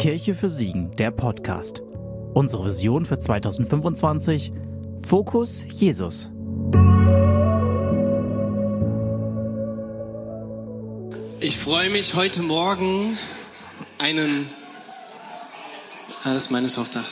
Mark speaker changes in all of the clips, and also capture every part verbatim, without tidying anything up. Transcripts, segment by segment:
Speaker 1: Kirche für Siegen, der Podcast. Unsere Vision für zwanzig fünfundzwanzig: Fokus Jesus.
Speaker 2: Ich freue mich heute Morgen einen... Ah, das ist meine Tochter.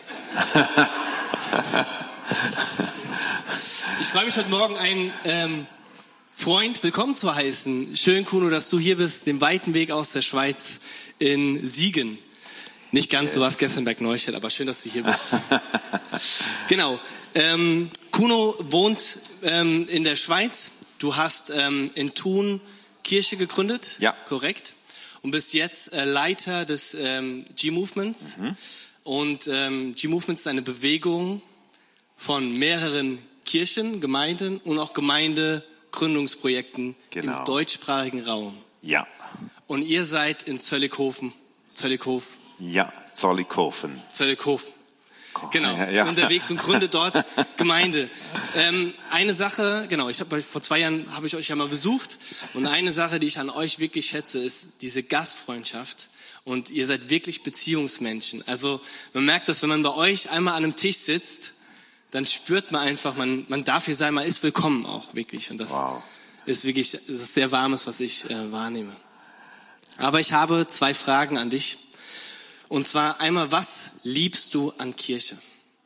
Speaker 2: Ich freue mich heute Morgen einen ähm, Freund willkommen zu heißen. Schön, Kuno, dass du hier bist, den weiten Weg aus der Schweiz in Siegen. Nicht ganz, yes. Du warst gestern bei Neustadt, aber schön, dass du hier bist. Genau. Ähm, Kuno wohnt ähm, in der Schweiz. Du hast ähm, in Thun Kirche gegründet,
Speaker 3: ja.
Speaker 2: Korrekt. Und bist jetzt äh, Leiter des ähm, G-Movements. Mhm. Und ähm, G-Movement ist eine Bewegung von mehreren Kirchen, Gemeinden und auch Gemeindegründungsprojekten
Speaker 3: genau.
Speaker 2: im deutschsprachigen Raum.
Speaker 3: Ja.
Speaker 2: Und ihr seid in Zöllikhofen, Zöllikhof.
Speaker 3: Ja, Zollikofen.
Speaker 2: Zöllikhofen. Genau,
Speaker 3: ja, ja.
Speaker 2: unterwegs und gründet dort Gemeinde. Ähm, eine Sache, genau, ich habe vor zwei Jahren habe ich euch ja mal besucht und eine Sache, die ich an euch wirklich schätze, ist diese Gastfreundschaft und ihr seid wirklich Beziehungsmenschen. Also man merkt das, wenn man bei euch einmal an einem Tisch sitzt, dann spürt man einfach, man man darf hier sein, man ist willkommen auch wirklich und das
Speaker 3: wow.
Speaker 2: ist wirklich das ist sehr Warmes, was ich äh, wahrnehme. Aber ich habe zwei Fragen an dich. Und zwar einmal, was liebst du an Kirche?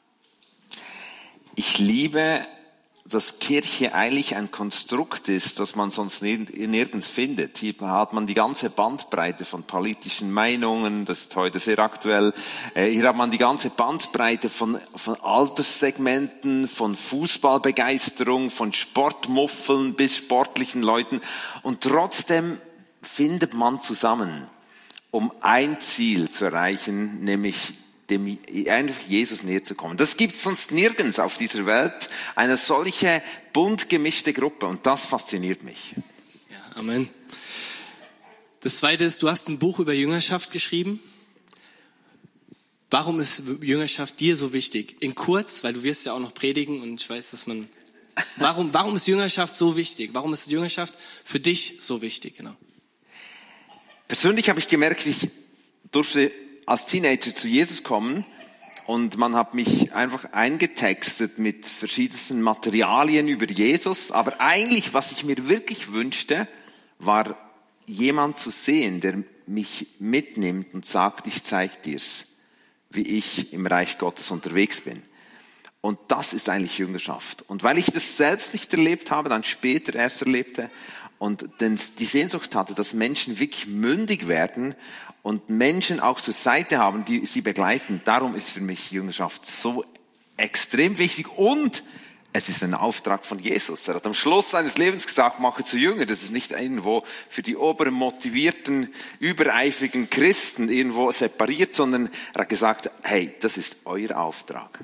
Speaker 3: Ich liebe, dass Kirche eigentlich ein Konstrukt ist, das man sonst nirgends findet. Hier hat man die ganze Bandbreite von politischen Meinungen, das ist heute sehr aktuell. Hier hat man die ganze Bandbreite von, von Alterssegmenten, von Fußballbegeisterung, von Sportmuffeln bis sportlichen Leuten. Und trotzdem findet man zusammen, um ein Ziel zu erreichen, nämlich dem einfach Jesus näher zu kommen. Das gibt es sonst nirgends auf dieser Welt, eine solche bunt gemischte Gruppe, und das fasziniert mich.
Speaker 2: Ja, Amen. Das Zweite ist, du hast ein Buch über Jüngerschaft geschrieben. Warum ist Jüngerschaft dir so wichtig? In kurz, weil du wirst ja auch noch predigen und ich weiß, dass man... Warum, warum ist Jüngerschaft so wichtig? Warum ist Jüngerschaft für dich so wichtig? Genau.
Speaker 3: Persönlich habe ich gemerkt, ich durfte als Teenager zu Jesus kommen und man hat mich einfach eingetextet mit verschiedensten Materialien über Jesus. Aber eigentlich, was ich mir wirklich wünschte, war jemand zu sehen, der mich mitnimmt und sagt, ich zeige dir's, wie ich im Reich Gottes unterwegs bin. Und das ist eigentlich Jüngerschaft. Und weil ich das selbst nicht erlebt habe, dann später erst erlebte, und denn die Sehnsucht hatte, dass Menschen wirklich mündig werden und Menschen auch zur Seite haben, die sie begleiten. Darum ist für mich Jüngerschaft so extrem wichtig. Und es ist ein Auftrag von Jesus. Er hat am Schluss seines Lebens gesagt, mache zu Jünger. Das ist nicht irgendwo für die oberen, motivierten, übereifrigen Christen irgendwo separiert, sondern er hat gesagt, hey, das ist euer Auftrag.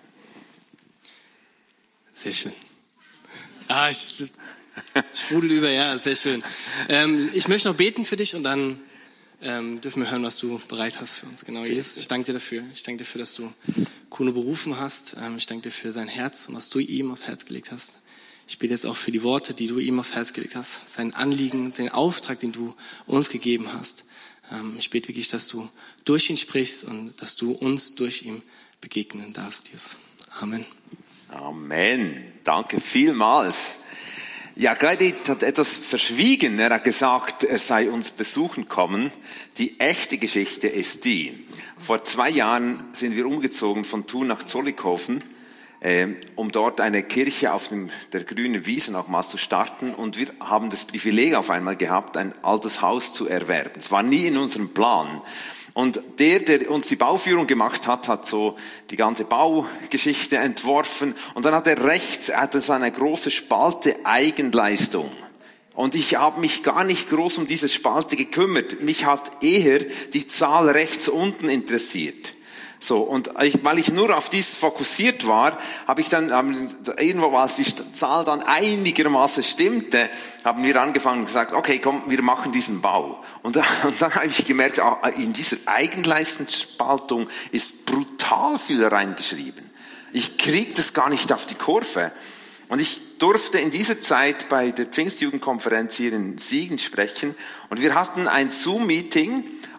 Speaker 2: Sehr schön. Ah, ich... Sprudel über, ja, sehr schön. Ähm, ich möchte noch beten für dich und dann ähm, dürfen wir hören, was du bereit hast für uns. Genau, Jesus, ich danke dir dafür. Ich danke dir dafür, dass du Kuno berufen hast. Ähm, ich danke dir für sein Herz und was du ihm aufs Herz gelegt hast. Ich bete jetzt auch für die Worte, die du ihm aufs Herz gelegt hast. Sein Anliegen, seinen Auftrag, den du uns gegeben hast. Ähm, ich bete wirklich, dass du durch ihn sprichst und dass du uns durch ihn begegnen darfst, Jesus. Amen.
Speaker 3: Amen. Danke vielmals. Ja, Gredit hat etwas verschwiegen. Er hat gesagt, er sei uns besuchen kommen. Die echte Geschichte ist die. Vor zwei Jahren sind wir umgezogen von Thun nach Zollikofen, äh, um dort eine Kirche auf dem, der grünen Wiese nochmals zu starten. Und wir haben das Privileg auf einmal gehabt, ein altes Haus zu erwerben. Es war nie in unserem Plan. Und der, der uns die Bauführung gemacht hat, hat so die ganze Baugeschichte entworfen. Und dann hat er rechts, er hatte so eine große Spalte Eigenleistung. Und ich habe mich gar nicht groß um diese Spalte gekümmert. Mich hat eher die Zahl rechts unten interessiert. So, und ich, weil ich nur auf dies fokussiert war, habe ich dann, haben, irgendwo, als die Zahl dann einigermaßen stimmte, haben wir angefangen und gesagt, okay, komm, wir machen diesen Bau. Und, und dann habe ich gemerkt, in dieser Eigenleistungsspaltung ist brutal viel reingeschrieben. Ich kriege das gar nicht auf die Kurve. Und ich durfte in dieser Zeit bei der Pfingstjugendkonferenz hier in Siegen sprechen und wir hatten ein Zoom-Meeting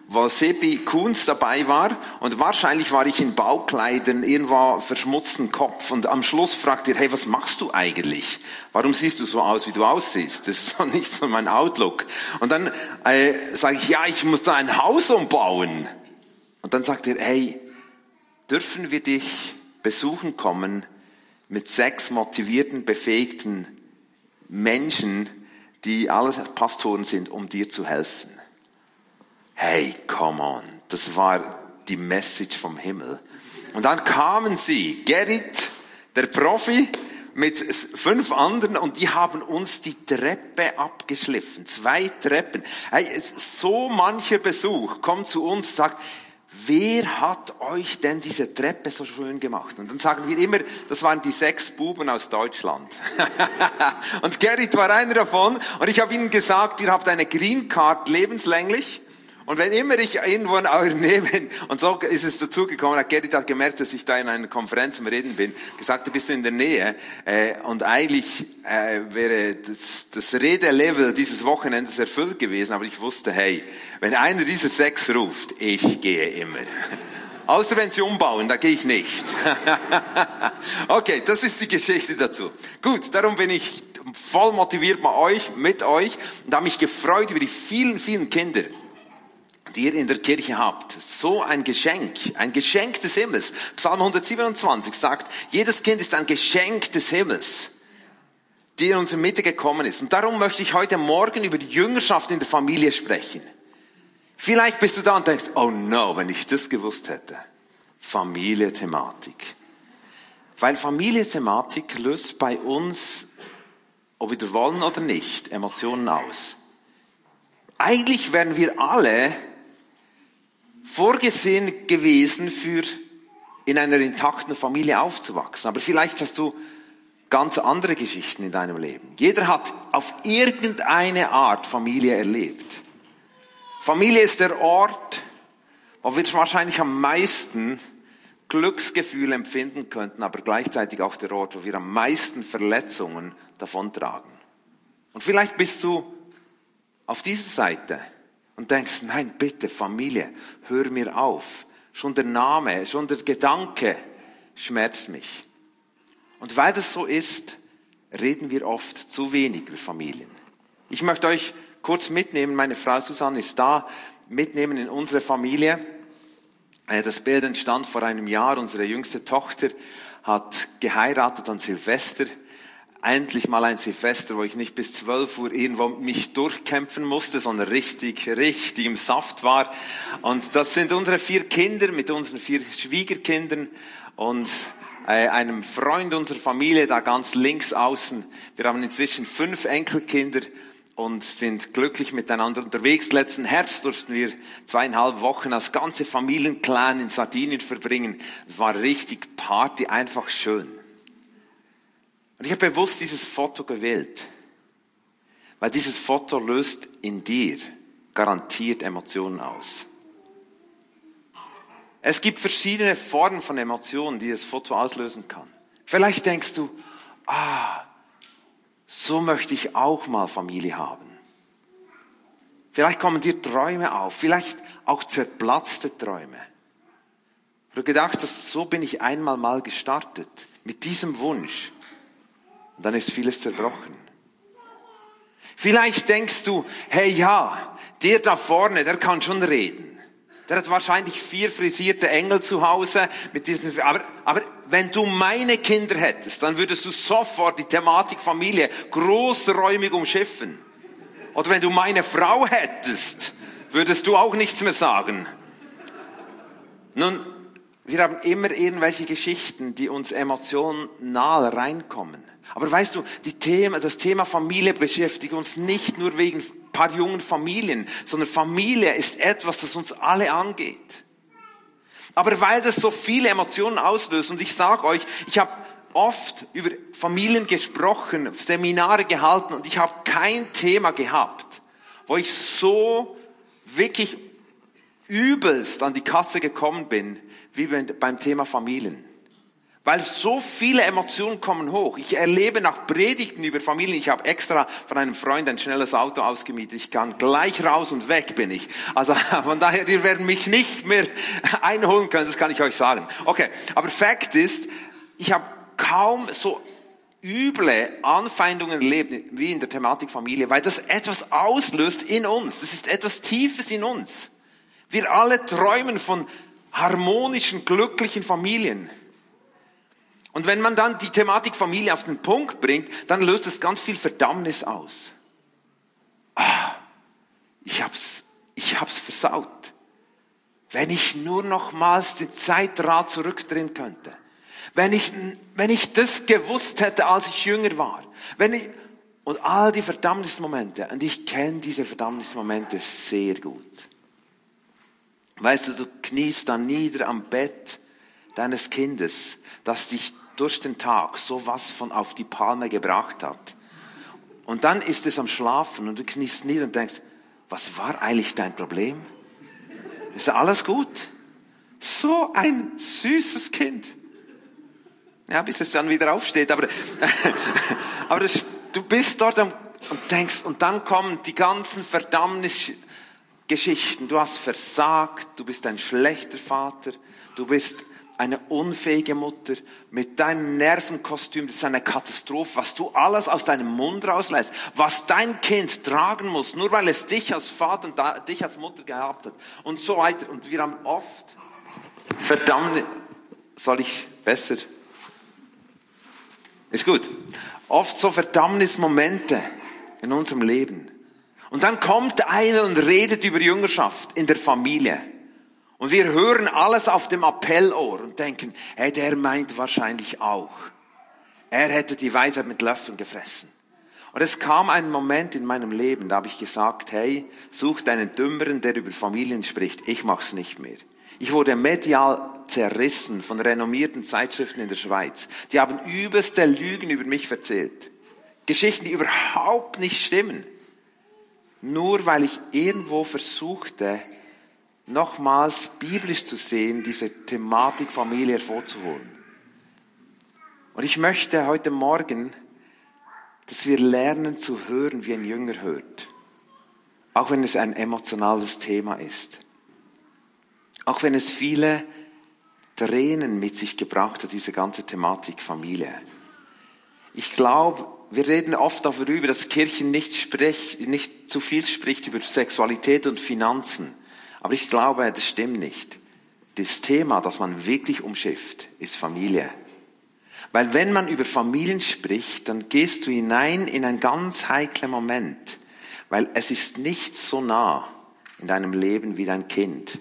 Speaker 3: wo Sebi Kunz dabei war und wahrscheinlich war ich in Baukleidern, irgendwo verschmutzten Kopf und am Schluss fragt er, hey, was machst du eigentlich? Warum siehst du so aus, wie du aussiehst? Das ist doch nicht so mein Outlook. Und dann äh, sage ich, ja, ich muss da ein Haus umbauen. Und dann sagt er, hey, dürfen wir dich besuchen kommen mit sechs motivierten, befähigten Menschen, die alles Pastoren sind, um dir zu helfen? Hey, come on. Das war die Message vom Himmel. Und dann kamen sie, Gerrit, der Profi, mit fünf anderen und die haben uns die Treppe abgeschliffen. Zwei Treppen. Hey, so mancher Besuch kommt zu uns und sagt, wer hat euch denn diese Treppe so schön gemacht? Und dann sagen wir immer, das waren die sechs Buben aus Deutschland. Und Gerrit war einer davon und ich habe ihnen gesagt, ihr habt eine Green Card lebenslänglich. Und wenn immer ich irgendwo in eurer Nähe bin, und so ist es dazu gekommen, hat Gerrit hat gemerkt, dass ich da in einer Konferenz am Reden bin, gesagt, du bist in der Nähe, äh, und eigentlich äh, wäre das, das Redelevel dieses Wochenendes erfüllt gewesen, aber ich wusste, hey, wenn einer dieser sechs ruft, ich gehe immer. Außer wenn sie umbauen, da gehe ich nicht. Okay, das ist die Geschichte dazu. Gut, darum bin ich voll motiviert bei euch, mit euch, und habe mich gefreut über die vielen, vielen Kinder, die ihr in der Kirche habt. So ein Geschenk, ein Geschenk des Himmels. Psalm hundertsiebenundzwanzig sagt, jedes Kind ist ein Geschenk des Himmels, die in unsere Mitte gekommen ist. Und darum möchte ich heute Morgen über die Jüngerschaft in der Familie sprechen. Vielleicht bist du da und denkst, oh no, wenn ich das gewusst hätte. Familie-Thematik. Weil Familie-Thematik löst bei uns, ob wir wollen oder nicht, Emotionen aus. Eigentlich wären wir alle vorgesehen gewesen, für in einer intakten Familie aufzuwachsen. Aber vielleicht hast du ganz andere Geschichten in deinem Leben. Jeder hat auf irgendeine Art Familie erlebt. Familie ist der Ort, wo wir wahrscheinlich am meisten Glücksgefühle empfinden könnten, aber gleichzeitig auch der Ort, wo wir am meisten Verletzungen davontragen. Und vielleicht bist du auf dieser Seite und denkst, nein, bitte, Familie, hör mir auf. Schon der Name, schon der Gedanke schmerzt mich. Und weil das so ist, reden wir oft zu wenig über Familien. Ich möchte euch kurz mitnehmen, meine Frau Susanne ist da, mitnehmen in unsere Familie. Das Bild entstand vor einem Jahr, unsere jüngste Tochter hat geheiratet an Silvester. Endlich mal ein Silvester, wo ich nicht bis zwölf Uhr irgendwo mich durchkämpfen musste, sondern richtig, richtig im Saft war. Und das sind unsere vier Kinder mit unseren vier Schwiegerkindern und äh, einem Freund unserer Familie da ganz links außen. Wir haben inzwischen fünf Enkelkinder und sind glücklich miteinander unterwegs. Letzten Herbst durften wir zweieinhalb Wochen als ganze Familienclan in Sardinien verbringen. Es war richtig Party, einfach schön. Und ich habe bewusst dieses Foto gewählt, weil dieses Foto löst in dir garantiert Emotionen aus. Es gibt verschiedene Formen von Emotionen, die das Foto auslösen kann. Vielleicht denkst du, ah, so möchte ich auch mal Familie haben. Vielleicht kommen dir Träume auf, vielleicht auch zerplatzte Träume. Du gedacht hast, so bin ich einmal mal gestartet, mit diesem Wunsch. Und dann ist vieles zerbrochen. Vielleicht denkst du, hey ja, der da vorne, der kann schon reden. Der hat wahrscheinlich vier frisierte Engel zu Hause. Mit diesen, aber, aber wenn du meine Kinder hättest, dann würdest du sofort die Thematik Familie großräumig umschiffen. Oder wenn du meine Frau hättest, würdest du auch nichts mehr sagen. Nun, wir haben immer irgendwelche Geschichten, die uns emotional reinkommen. Aber weißt du, die Thema, das Thema Familie beschäftigt uns nicht nur wegen ein paar jungen Familien, sondern Familie ist etwas, das uns alle angeht. Aber weil das so viele Emotionen auslöst, und ich sage euch, ich habe oft über Familien gesprochen, Seminare gehalten und ich habe kein Thema gehabt, wo ich so wirklich übelst an die Kasse gekommen bin, wie beim Thema Familien. Weil so viele Emotionen kommen hoch. Ich erlebe nach Predigten über Familien, ich habe extra von einem Freund ein schnelles Auto ausgemietet. Ich kann gleich raus und weg bin ich. Also von daher, ihr werdet mich nicht mehr einholen können, das kann ich euch sagen. Okay, aber Fakt ist, ich habe kaum so üble Anfeindungen erlebt wie in der Thematik Familie, weil das etwas auslöst in uns. Das ist etwas Tiefes in uns. Wir alle träumen von harmonischen, glücklichen Familien. Und wenn man dann die Thematik Familie auf den Punkt bringt, dann löst es ganz viel Verdammnis aus. Ah, ich hab's, ich hab's versaut. Wenn ich nur nochmals den Zeitrad zurückdrehen könnte. Wenn ich, wenn ich das gewusst hätte, als ich jünger war. Wenn ich, und all die Verdammnismomente. Und ich kenne diese Verdammnismomente sehr gut. Weißt du, du kniest dann nieder am Bett deines Kindes, das dich durch den Tag sowas von auf die Palme gebracht hat. Und dann ist es am Schlafen und du kniest nieder und denkst, was war eigentlich dein Problem? Ist alles gut? So ein süßes Kind. Ja, bis es dann wieder aufsteht, aber, aber das, du bist dort und denkst, und dann kommen die ganzen Verdammnisgeschichten. Du hast versagt, du bist ein schlechter Vater, du bist eine unfähige Mutter mit deinem Nervenkostüm, das ist eine Katastrophe, was du alles aus deinem Mund rauslässt, was dein Kind tragen muss, nur weil es dich als Vater und da, dich als Mutter gehabt hat und so weiter. Und wir haben oft, verdammt, soll ich besser, ist gut, oft so Verdammnismomente in unserem Leben. Und dann kommt einer und redet über Jüngerschaft in der Familie. Und wir hören alles auf dem Appellohr und denken, hey, der meint wahrscheinlich auch. Er hätte die Weisheit mit Löffeln gefressen. Und es kam ein Moment in meinem Leben, da habe ich gesagt, hey, such einen Dümmeren, der über Familien spricht. Ich mach's nicht mehr. Ich wurde medial zerrissen von renommierten Zeitschriften in der Schweiz. Die haben übelste Lügen über mich erzählt. Geschichten, die überhaupt nicht stimmen. Nur weil ich irgendwo versuchte, nochmals biblisch zu sehen, diese Thematik Familie hervorzuholen. Und ich möchte heute Morgen, dass wir lernen zu hören, wie ein Jünger hört. Auch wenn es ein emotionales Thema ist. Auch wenn es viele Tränen mit sich gebracht hat, diese ganze Thematik Familie. Ich glaube, wir reden oft darüber, dass Kirchen nicht, sprich, nicht zu viel spricht über Sexualität und Finanzen. Aber ich glaube, das stimmt nicht. Das Thema, das man wirklich umschifft, ist Familie. Weil wenn man über Familien spricht, dann gehst du hinein in einen ganz heiklen Moment. Weil es ist nicht so nah in deinem Leben wie dein Kind.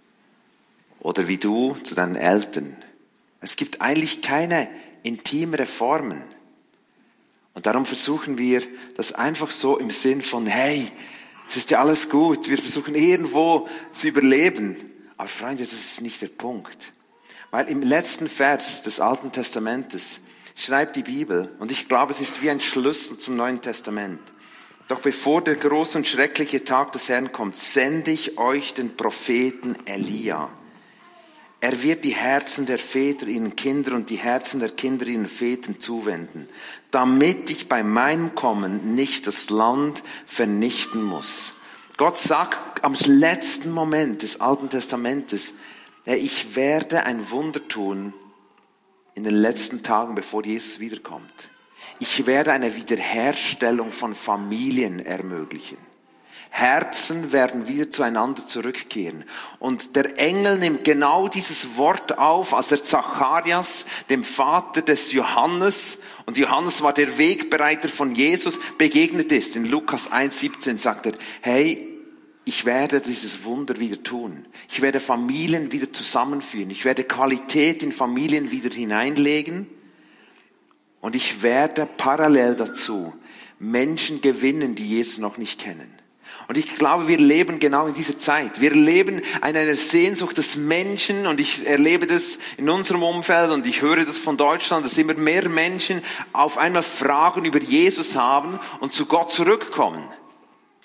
Speaker 3: Oder wie du zu deinen Eltern. Es gibt eigentlich keine intimere Formen. Und darum versuchen wir das einfach so im Sinn von, hey, es ist ja alles gut, wir versuchen irgendwo zu überleben. Aber Freunde, das ist nicht der Punkt. Weil im letzten Vers des Alten Testamentes schreibt die Bibel, und ich glaube, es ist wie ein Schlüssel zum Neuen Testament. Doch bevor der große und schreckliche Tag des Herrn kommt, sende ich euch den Propheten Elia. Er wird die Herzen der Väter ihren Kindern und die Herzen der Kinder ihren Vätern zuwenden, damit ich bei meinem Kommen nicht das Land vernichten muss. Gott sagt am letzten Moment des Alten Testamentes, ich werde ein Wunder tun in den letzten Tagen, bevor Jesus wiederkommt. Ich werde eine Wiederherstellung von Familien ermöglichen. Herzen werden wieder zueinander zurückkehren. Und der Engel nimmt genau dieses Wort auf, als er Zacharias, dem Vater des Johannes, und Johannes war der Wegbereiter von Jesus, begegnet ist. In Lukas eins siebzehn sagt er, hey, ich werde dieses Wunder wieder tun. Ich werde Familien wieder zusammenführen. Ich werde Qualität in Familien wieder hineinlegen. Und ich werde parallel dazu Menschen gewinnen, die Jesus noch nicht kennen. Und ich glaube, wir leben genau in dieser Zeit. Wir leben in einer Sehnsucht des Menschen, und ich erlebe das in unserem Umfeld und ich höre das von Deutschland, dass immer mehr Menschen auf einmal Fragen über Jesus haben und zu Gott zurückkommen.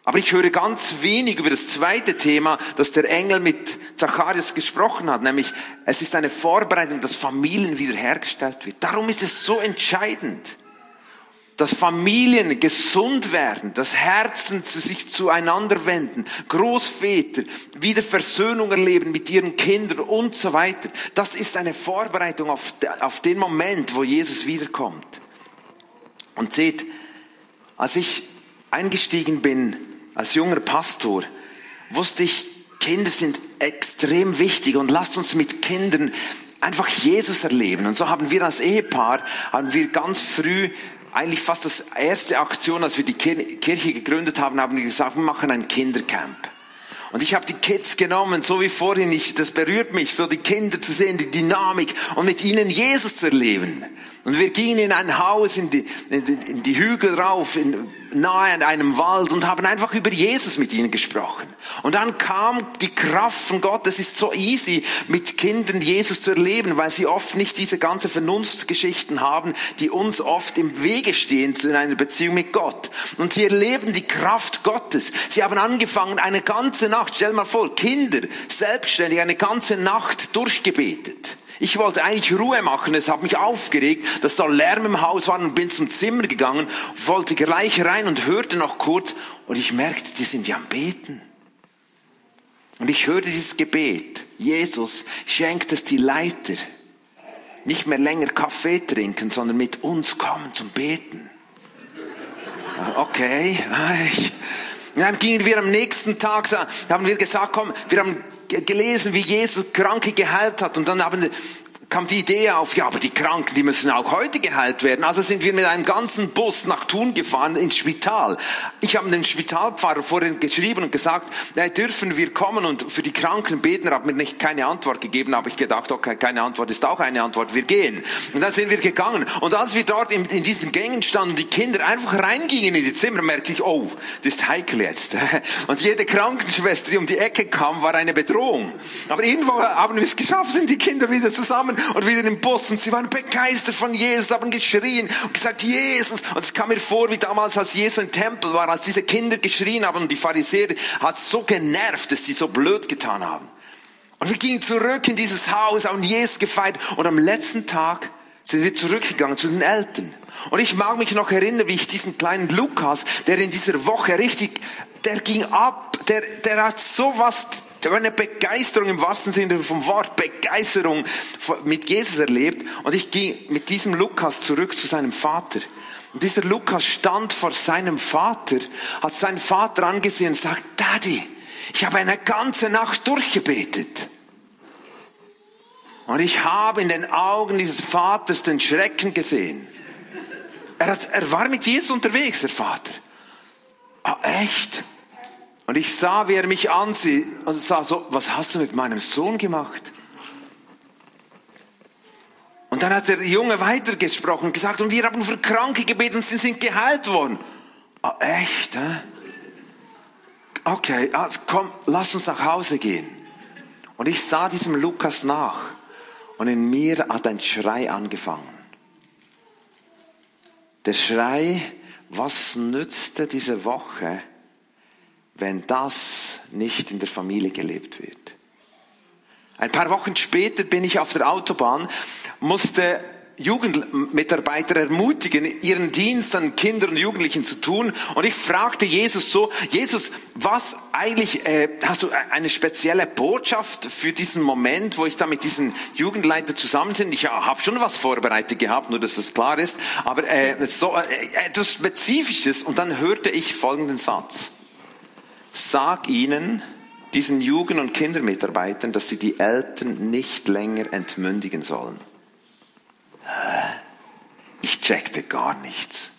Speaker 3: Aber ich höre ganz wenig über das zweite Thema, das der Engel mit Zacharias gesprochen hat, nämlich es ist eine Vorbereitung, dass Familien wiederhergestellt wird. Darum ist es so entscheidend, dass Familien gesund werden, dass Herzen sich zueinander wenden, Großväter wieder Versöhnung erleben mit ihren Kindern und so weiter. Das ist eine Vorbereitung auf, auf den Moment, wo Jesus wiederkommt. Und seht, als ich eingestiegen bin als junger Pastor, wusste ich, Kinder sind extrem wichtig und lasst uns mit Kindern einfach Jesus erleben. Und so haben wir als Ehepaar, haben wir ganz früh, eigentlich fast das erste Aktion, als wir die Kirche gegründet haben, haben wir gesagt, wir machen ein Kindercamp. Und ich habe die Kids genommen, so wie vorhin, ich, das berührt mich, so die Kinder zu sehen, die Dynamik und mit ihnen Jesus zu erleben. Und wir gingen in ein Haus, in die, in die, in die Hügel rauf, in, nahe an einem Wald und haben einfach über Jesus mit ihnen gesprochen. Und dann kam die Kraft von Gott. Es ist so easy, mit Kindern Jesus zu erleben, weil sie oft nicht diese ganzen Vernunftsgeschichten haben, die uns oft im Wege stehen in einer Beziehung mit Gott. Und sie erleben die Kraft Gottes. Sie haben angefangen, eine ganze Nacht, stell mal vor, Kinder, selbstständig, eine ganze Nacht durchgebetet. Ich wollte eigentlich Ruhe machen, es hat mich aufgeregt, dass da Lärm im Haus war und bin zum Zimmer gegangen, wollte gleich rein und hörte noch kurz und ich merkte, die sind ja am Beten. Und ich hörte dieses Gebet, Jesus schenkt es die Leiter, nicht mehr länger Kaffee trinken, sondern mit uns kommen zum Beten. Okay, ich... Und dann gingen wir am nächsten Tag, haben wir gesagt, komm, wir haben gelesen, wie Jesus Kranke geheilt hat. Und dann haben, kam die Idee auf, ja, aber die Kranken, die müssen auch heute geheilt werden. Also sind wir mit einem ganzen Bus nach Thun gefahren, ins Spital. Ich habe den Spitalpfarrer vorhin geschrieben und gesagt, na, dürfen wir kommen und für die Kranken beten. Er hat mir nicht keine Antwort gegeben, habe ich gedacht, okay, keine Antwort ist auch eine Antwort, wir gehen. Und dann sind wir gegangen. Und als wir dort in, in diesen Gängen standen und die Kinder einfach reingingen in die Zimmer, merkte ich, oh, das ist heikel jetzt. Und jede Krankenschwester, die um die Ecke kam, war eine Bedrohung. Aber irgendwo haben wir es geschafft, sind die Kinder wieder zusammen und wieder im Bus und sie waren begeistert von Jesus, haben geschrien und gesagt, Jesus. Und es kam mir vor, wie damals, als Jesus im Tempel war, als diese Kinder geschrien haben und die Pharisäer hat so genervt, dass sie so blöd getan haben. Und wir gingen zurück in dieses Haus, haben Jesus gefeiert und am letzten Tag sind wir zurückgegangen zu den Eltern. Und ich mag mich noch erinnern, wie ich diesen kleinen Lukas, der in dieser Woche richtig, der ging ab, der, der hat sowas, eine Begeisterung im wahrsten Sinne vom Wort, Begeisterung mit Jesus erlebt. Und ich ging mit diesem Lukas zurück zu seinem Vater. Und dieser Lukas stand vor seinem Vater, hat seinen Vater angesehen und sagt, Daddy, ich habe eine ganze Nacht durchgebetet. Und ich habe in den Augen dieses Vaters den Schrecken gesehen. Er, hat, er war mit Jesus unterwegs, der Vater. Ah, echt? Und ich sah, wie er mich ansieht und sah so, was hast du mit meinem Sohn gemacht? Und dann hat der Junge weitergesprochen und gesagt, und wir haben für Kranke gebeten und sie sind geheilt worden. Ah, echt? Hä? Okay, also komm, lass uns nach Hause gehen. Und ich sah diesem Lukas nach und in mir hat ein Schrei angefangen. Der Schrei, was nützte diese Woche, wenn das nicht in der Familie gelebt wird? Ein paar Wochen später bin ich auf der Autobahn, musste Jugendmitarbeiter ermutigen, ihren Dienst an Kindern und Jugendlichen zu tun. Und ich fragte Jesus so, Jesus, was eigentlich, äh, hast du eine spezielle Botschaft für diesen Moment, wo ich da mit diesen Jugendleitern zusammen bin? Ich ja, habe schon was vorbereitet gehabt, nur dass das klar ist, aber äh, so, äh, etwas Spezifisches. Und dann hörte ich folgenden Satz. Sag ihnen, diesen Jugend- und Kindermitarbeitern, dass sie die Eltern nicht länger entmündigen sollen. Ich checkte gar nichts.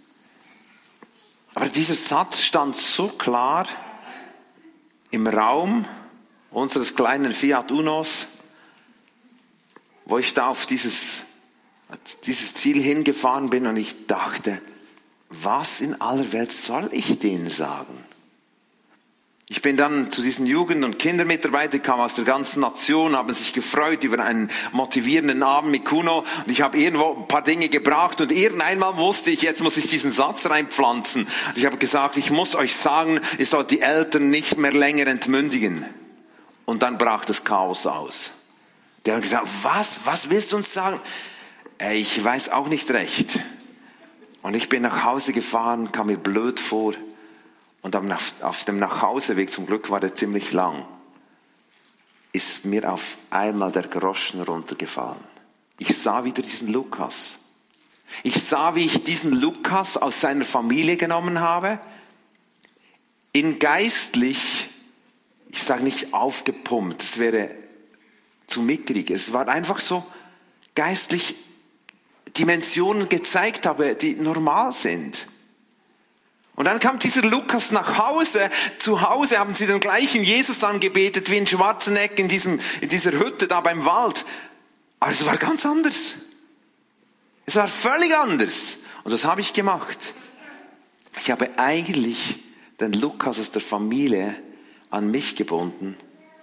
Speaker 3: Aber dieser Satz stand so klar im Raum unseres kleinen Fiat Unos, wo ich da auf dieses, dieses Ziel hingefahren bin und ich dachte, was in aller Welt soll ich denen sagen? Ich bin dann zu diesen Jugend- und Kindermitarbeitern, kamen aus der ganzen Nation, haben sich gefreut über einen motivierenden Abend mit Kuno. Und ich habe irgendwo ein paar Dinge gebracht und irgendeinmal wusste ich, jetzt muss ich diesen Satz reinpflanzen. Und ich habe gesagt, ich muss euch sagen, ihr sollt die Eltern nicht mehr länger entmündigen. Und dann brach das Chaos aus. Der hat gesagt, was, was willst du uns sagen? Ey, ich weiß auch nicht recht. Und ich bin nach Hause gefahren, kam mir blöd vor. Und auf dem Nachhauseweg, zum Glück war der ziemlich lang, ist mir auf einmal der Groschen runtergefallen. Ich sah wieder diesen Lukas. Ich sah, wie ich diesen Lukas aus seiner Familie genommen habe, ihn geistlich, ich sage nicht aufgepumpt, das wäre zu mickrig. Es war einfach so geistlich Dimensionen gezeigt habe, die normal sind. Und dann kam dieser Lukas nach Hause. Zu Hause haben sie den gleichen Jesus angebetet wie in Schwarzenegg in, diesem, in dieser Hütte da beim Wald. Aber es war ganz anders. Es war völlig anders. Und das habe ich gemacht. Ich habe eigentlich den Lukas aus der Familie an mich gebunden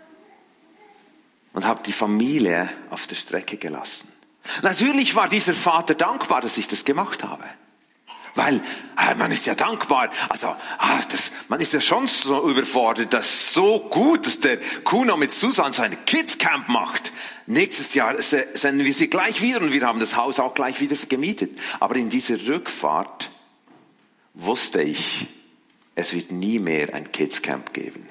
Speaker 3: und habe die Familie auf der Strecke gelassen. Natürlich war dieser Vater dankbar, dass ich das gemacht habe. Weil äh, man ist ja dankbar, also ah, das, man ist ja schon so überfordert, das ist so gut, dass der Kuno mit Susan so ein Kids-Camp macht. Nächstes Jahr senden wir sie gleich wieder und wir haben das Haus auch gleich wieder gemietet. Aber in dieser Rückfahrt wusste ich, es wird nie mehr ein Kids-Camp geben.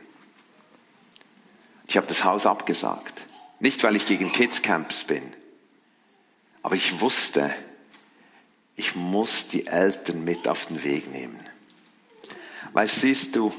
Speaker 3: Ich habe das Haus abgesagt. Nicht, weil ich gegen Kids-Camps bin, aber ich wusste, ich muss die Eltern mit auf den Weg nehmen. Weil siehst du,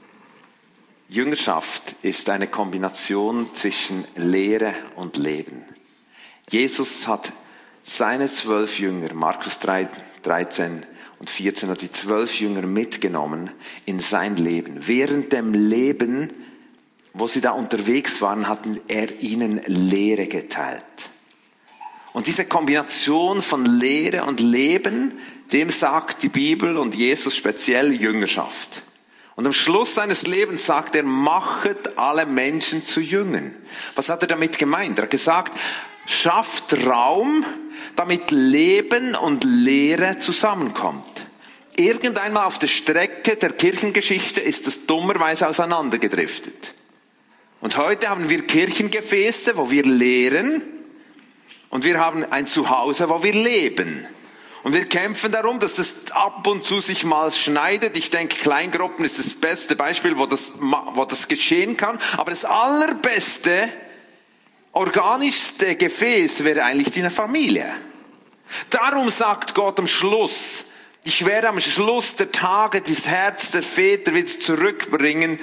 Speaker 3: Jüngerschaft ist eine Kombination zwischen Lehre und Leben. Jesus hat seine zwölf Jünger, Markus drei, dreizehn und vierzehn, hat die zwölf Jünger mitgenommen in sein Leben. Während dem Leben, wo sie da unterwegs waren, hat er ihnen Lehre geteilt. Und diese Kombination von Lehre und Leben, dem sagt die Bibel und Jesus speziell Jüngerschaft. Und am Schluss seines Lebens sagt er, machet alle Menschen zu Jüngern. Was hat er damit gemeint? Er hat gesagt, schafft Raum, damit Leben und Lehre zusammenkommt. Irgendeinmal auf der Strecke der Kirchengeschichte ist es dummerweise auseinandergedriftet. Und heute haben wir Kirchengefäße, wo wir lehren, und wir haben ein Zuhause, wo wir leben. Und wir kämpfen darum, dass das ab und zu sich mal schneidet. Ich denke, Kleingruppen ist das beste Beispiel, wo das, wo das geschehen kann. Aber das allerbeste, organischste Gefäß wäre eigentlich die Familie. Darum sagt Gott am Schluss, ich werde am Schluss der Tage das Herz der Väter wieder zurückbringen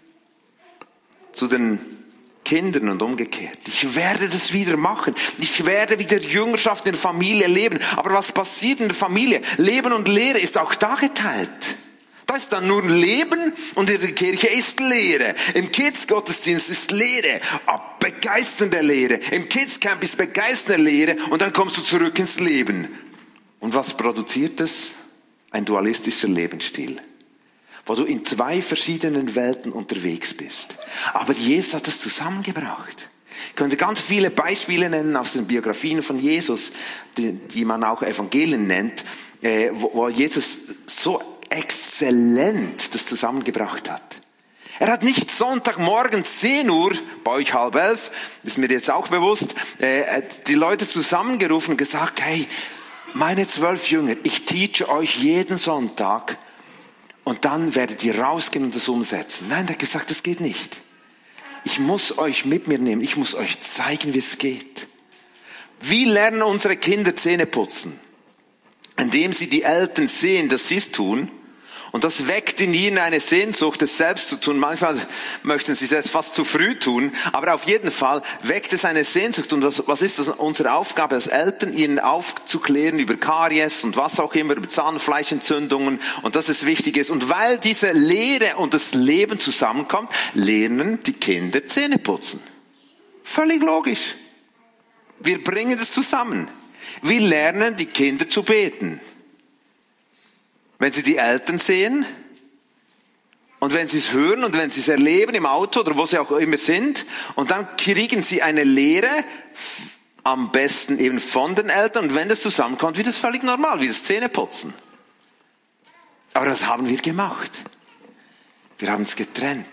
Speaker 3: zu den Kindern und umgekehrt. Ich werde das wieder machen. Ich werde wieder Jüngerschaft in der Familie leben. Aber was passiert in der Familie? Leben und Lehre ist auch da geteilt. Da ist dann nur Leben und in der Kirche ist Lehre. Im Kids-Gottesdienst ist Lehre, begeisternde Lehre. Im Kids-Camp ist begeisternde Lehre und dann kommst du zurück ins Leben. Und was produziert das? Ein dualistischer Lebensstil, wo du in zwei verschiedenen Welten unterwegs bist. Aber Jesus hat das zusammengebracht. Ich könnte ganz viele Beispiele nennen aus den Biografien von Jesus, die, die man auch Evangelien nennt, äh, wo, wo Jesus so exzellent das zusammengebracht hat. Er hat nicht Sonntagmorgen zehn Uhr, bei euch halb elf, ist mir jetzt auch bewusst, äh, die Leute zusammengerufen und gesagt, hey, meine zwölf Jünger, ich teache euch jeden Sonntag und dann werdet ihr rausgehen und das umsetzen. Nein, er hat gesagt, das geht nicht. Ich muss euch mit mir nehmen. Ich muss euch zeigen, wie es geht. Wie lernen unsere Kinder Zähne putzen? Indem sie die Eltern sehen, dass sie es tun. Und das weckt in ihnen eine Sehnsucht, es selbst zu tun. Manchmal möchten sie es fast zu früh tun. Aber auf jeden Fall weckt es eine Sehnsucht. Und was, was ist das unsere Aufgabe als Eltern? Ihnen aufzuklären über Karies und was auch immer, über Zahnfleischentzündungen. Und dass es wichtig ist. Und weil diese Lehre und das Leben zusammenkommt, lernen die Kinder Zähne putzen. Völlig logisch. Wir bringen das zusammen. Wir lernen die Kinder zu beten. Wenn sie die Eltern sehen, und wenn sie es hören und wenn sie es erleben im Auto oder wo sie auch immer sind, und dann kriegen sie eine Lehre, am besten eben von den Eltern, und wenn das zusammenkommt, wird das völlig normal, wie das Zähneputzen. Aber das haben wir gemacht. Wir haben es getrennt.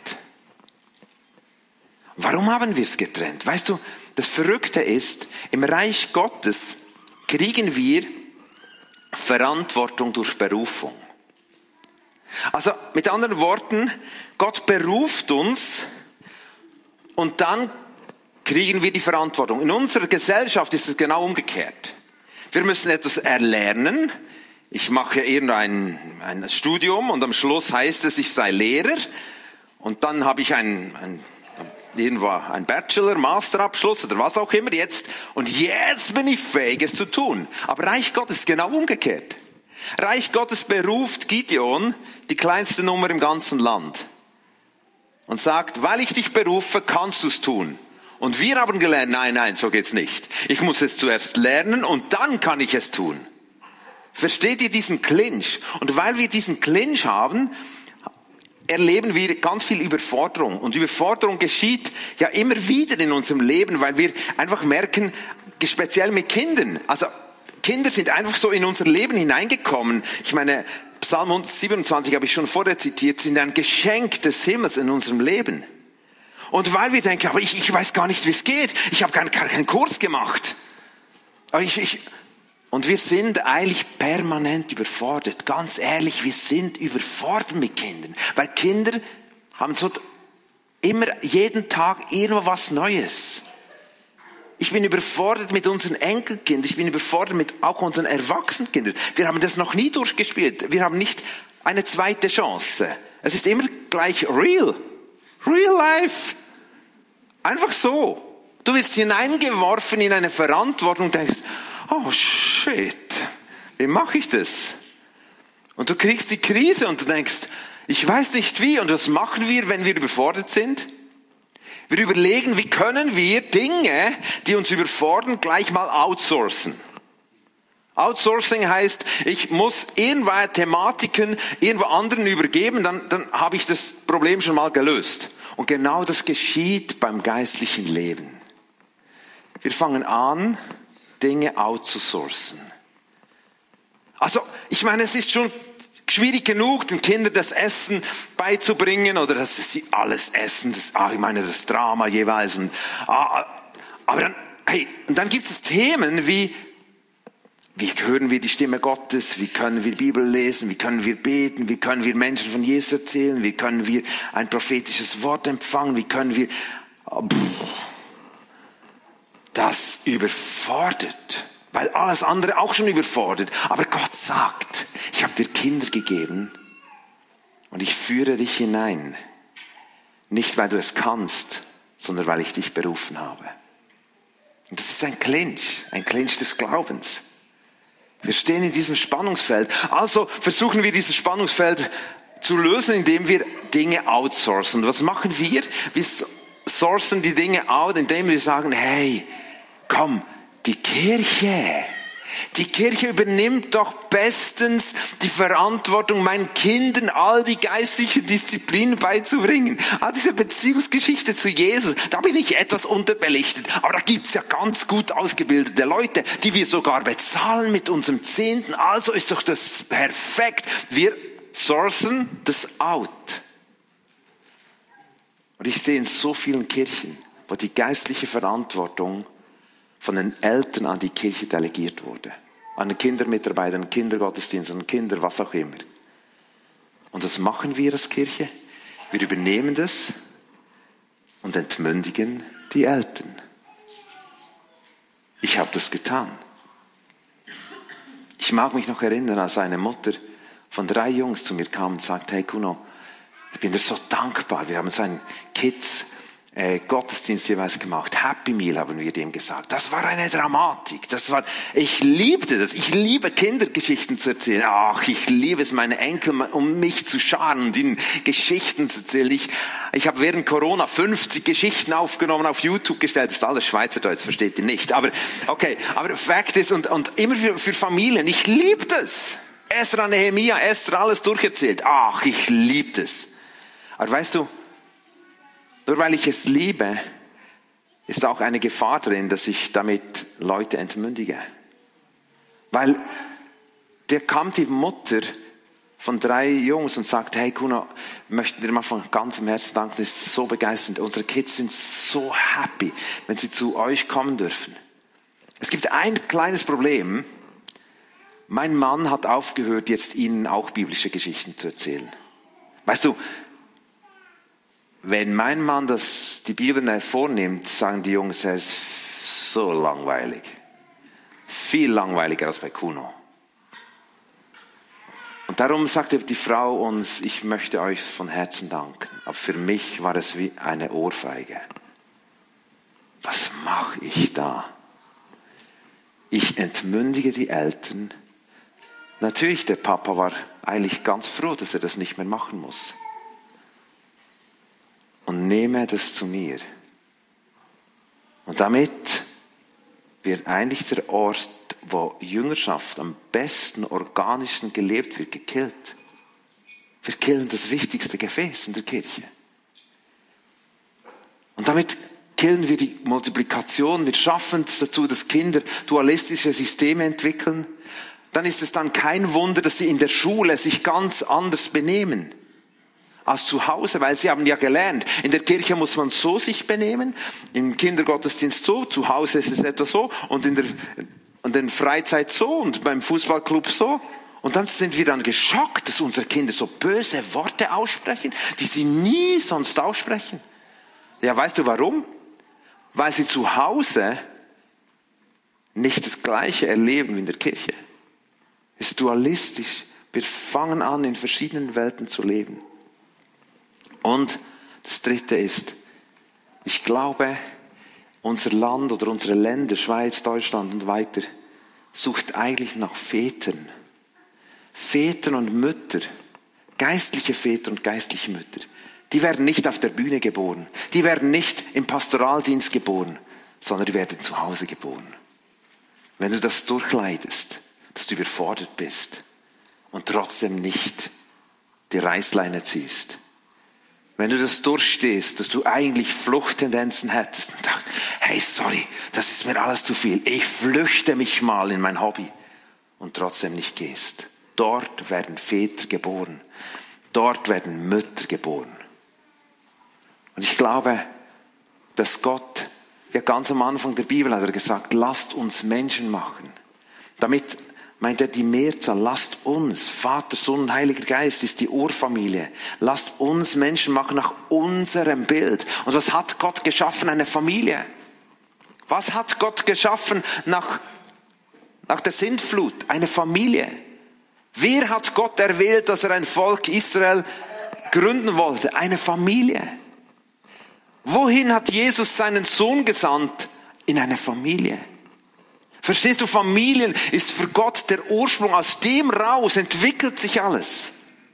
Speaker 3: Warum haben wir es getrennt? Weißt du, das Verrückte ist, im Reich Gottes kriegen wir Verantwortung durch Berufung. Also mit anderen Worten, Gott beruft uns und dann kriegen wir die Verantwortung. In unserer Gesellschaft ist es genau umgekehrt. Wir müssen etwas erlernen. Ich mache irgendein ein Studium und am Schluss heißt es, ich sei Lehrer. Und dann habe ich ein, ein, irgendwo ein Bachelor, Masterabschluss oder was auch immer jetzt. Und jetzt bin ich fähig, es zu tun. Aber Reich Gottes ist genau umgekehrt. Reich Gottes beruft Gideon, die kleinste Nummer im ganzen Land. Und sagt, weil ich dich berufe, kannst du es tun. Und wir haben gelernt, nein, nein, so geht's nicht. Ich muss es zuerst lernen und dann kann ich es tun. Versteht ihr diesen Clinch? Und weil wir diesen Clinch haben, erleben wir ganz viel Überforderung. Und Überforderung geschieht ja immer wieder in unserem Leben, weil wir einfach merken, speziell mit Kindern, also Kinder sind einfach so in unser Leben hineingekommen. Ich meine, Psalm hundertsiebenundzwanzig habe ich schon vorher zitiert, sind ein Geschenk des Himmels in unserem Leben. Und weil wir denken, aber ich, ich weiß gar nicht, wie es geht. Ich habe gar keinen Kurs gemacht. Aber ich, ich, und wir sind eigentlich permanent überfordert. Ganz ehrlich, wir sind überfordert mit Kindern. Weil Kinder haben so immer jeden Tag irgendwo was Neues. Ich bin überfordert mit unseren Enkelkindern. Ich bin überfordert mit auch unseren Erwachsenenkindern. Wir haben das noch nie durchgespielt. Wir haben nicht eine zweite Chance. Es ist immer gleich real. Real life. Einfach so. Du wirst hineingeworfen in eine Verantwortung und denkst, oh shit, wie mache ich das? Und du kriegst die Krise und du denkst, ich weiß nicht wie. Und was machen wir, wenn wir überfordert sind? Wir überlegen, wie können wir Dinge, die uns überfordern, gleich mal outsourcen. Outsourcing heißt, ich muss irgendwo Thematiken irgendwo anderen übergeben, dann, dann habe ich das Problem schon mal gelöst. Und genau das geschieht beim geistlichen Leben. Wir fangen an, Dinge outzusourcen. Also, ich meine, es ist schon schwierig genug, den Kindern das Essen beizubringen oder dass sie alles essen. Das, ah, ich meine, das Drama jeweils. Und, ah, aber dann, hey, und dann gibt es Themen wie, wie hören wir die Stimme Gottes? Wie können wir Bibel lesen? Wie können wir beten? Wie können wir Menschen von Jesus erzählen? Wie können wir ein prophetisches Wort empfangen? Wie können wir... Das überfordert, weil alles andere auch schon überfordert. Aber Gott sagt, ich habe dir Kinder gegeben und ich führe dich hinein. Nicht, weil du es kannst, sondern weil ich dich berufen habe. Und das ist ein Clinch, ein Clinch des Glaubens. Wir stehen in diesem Spannungsfeld. Also versuchen wir dieses Spannungsfeld zu lösen, indem wir Dinge outsourcen. Was machen wir? Wir sourcen die Dinge out, indem wir sagen, hey, komm, die Kirche, die Kirche übernimmt doch bestens die Verantwortung, meinen Kindern all die geistlichen Disziplinen beizubringen. All diese Beziehungsgeschichte zu Jesus, da bin ich etwas unterbelichtet. Aber da gibt's ja ganz gut ausgebildete Leute, die wir sogar bezahlen mit unserem Zehnten. Also ist doch das perfekt. Wir sourcen das out. Und ich sehe in so vielen Kirchen, wo die geistliche Verantwortung von den Eltern an die Kirche delegiert wurde. An den Kindermitarbeiter, an den Kindergottesdienst, an den Kinder, was auch immer. Und das machen wir als Kirche. Wir übernehmen das und entmündigen die Eltern. Ich habe das getan. Ich mag mich noch erinnern, als eine Mutter von drei Jungs zu mir kam und sagte, hey Kuno, ich bin dir so dankbar. Wir haben so einen Kids äh, Gottesdienst jeweils gemacht. Happy Meal haben wir dem gesagt. Das war eine Dramatik. Das war, ich liebte das. Ich liebe Kindergeschichten zu erzählen. Ach, ich liebe es, meine Enkel um mich zu scharen und ihnen Geschichten zu erzählen. Ich, ich habe während Corona fünfzig Geschichten aufgenommen, auf YouTube gestellt. Das ist alles Schweizerdeutsch, versteht ihr nicht. Aber okay, aber Fakt ist, und, und immer für, für Familien, ich liebe das. Esra, Nehemia, Esther, alles durcherzählt. Ach, ich liebe das. Aber weißt du, nur weil ich es liebe, ist auch eine Gefahr drin, dass ich damit Leute entmündige. Weil der kam die Mutter von drei Jungs und sagt, hey Kuno, möchten dir mal von ganzem Herzen danken, das ist so begeisternd. Unsere Kids sind so happy, wenn sie zu euch kommen dürfen. Es gibt ein kleines Problem. Mein Mann hat aufgehört, jetzt ihnen auch biblische Geschichten zu erzählen. Weißt du, wenn mein Mann das, die Bibel hervornimmt, sagen die Jungs, er ist so langweilig. Viel langweiliger als bei Kuno. Und darum sagte die Frau uns, ich möchte euch von Herzen danken. Aber für mich war es wie eine Ohrfeige. Was mache ich da? Ich entmündige die Eltern. Natürlich, der Papa war eigentlich ganz froh, dass er das nicht mehr machen muss. Und nehme das zu mir. Und damit wird eigentlich der Ort, wo Jüngerschaft am besten, organischen gelebt wird, gekillt. Wir killen das wichtigste Gefäß in der Kirche. Und damit killen wir die Multiplikation. Wir schaffen es dazu, dass Kinder dualistische Systeme entwickeln. Dann ist es dann kein Wunder, dass sie in der Schule sich ganz anders benehmen als zu Hause, weil sie haben ja gelernt, in der Kirche muss man so sich benehmen, im Kindergottesdienst so, zu Hause ist es etwa so und in der, in der Freizeit so und beim Fußballclub so. Und dann sind wir dann geschockt, dass unsere Kinder so böse Worte aussprechen, die sie nie sonst aussprechen. Ja, weißt du warum? Weil sie zu Hause nicht das Gleiche erleben wie in der Kirche. Es ist dualistisch. Wir fangen an, in verschiedenen Welten zu leben. Und das Dritte ist, ich glaube, unser Land oder unsere Länder, Schweiz, Deutschland und weiter, sucht eigentlich nach Vätern. Vätern und Mütter, geistliche Väter und geistliche Mütter. Die werden nicht auf der Bühne geboren. Die werden nicht im Pastoraldienst geboren, sondern die werden zu Hause geboren. Wenn du das durchleidest, dass du überfordert bist und trotzdem nicht die Reißleine ziehst. Wenn du das durchstehst, dass du eigentlich Fluchttendenzen hättest und sagst, hey, sorry, das ist mir alles zu viel. Ich flüchte mich mal in mein Hobby und trotzdem nicht gehst. Dort werden Väter geboren. Dort werden Mütter geboren. Und ich glaube, dass Gott, ja ganz am Anfang der Bibel hat er gesagt, lasst uns Menschen machen. Damit meint er die Mehrzahl, lasst uns, Vater, Sohn und Heiliger Geist ist die Urfamilie. Lasst uns Menschen machen nach unserem Bild. Und was hat Gott geschaffen? Eine Familie. Was hat Gott geschaffen nach, nach der Sintflut? Eine Familie. Wer hat Gott erwählt, dass er ein Volk Israel gründen wollte? Eine Familie. Wohin hat Jesus seinen Sohn gesandt? In eine Familie. Verstehst du, Familien ist für Gott der Ursprung. Aus dem raus entwickelt sich alles.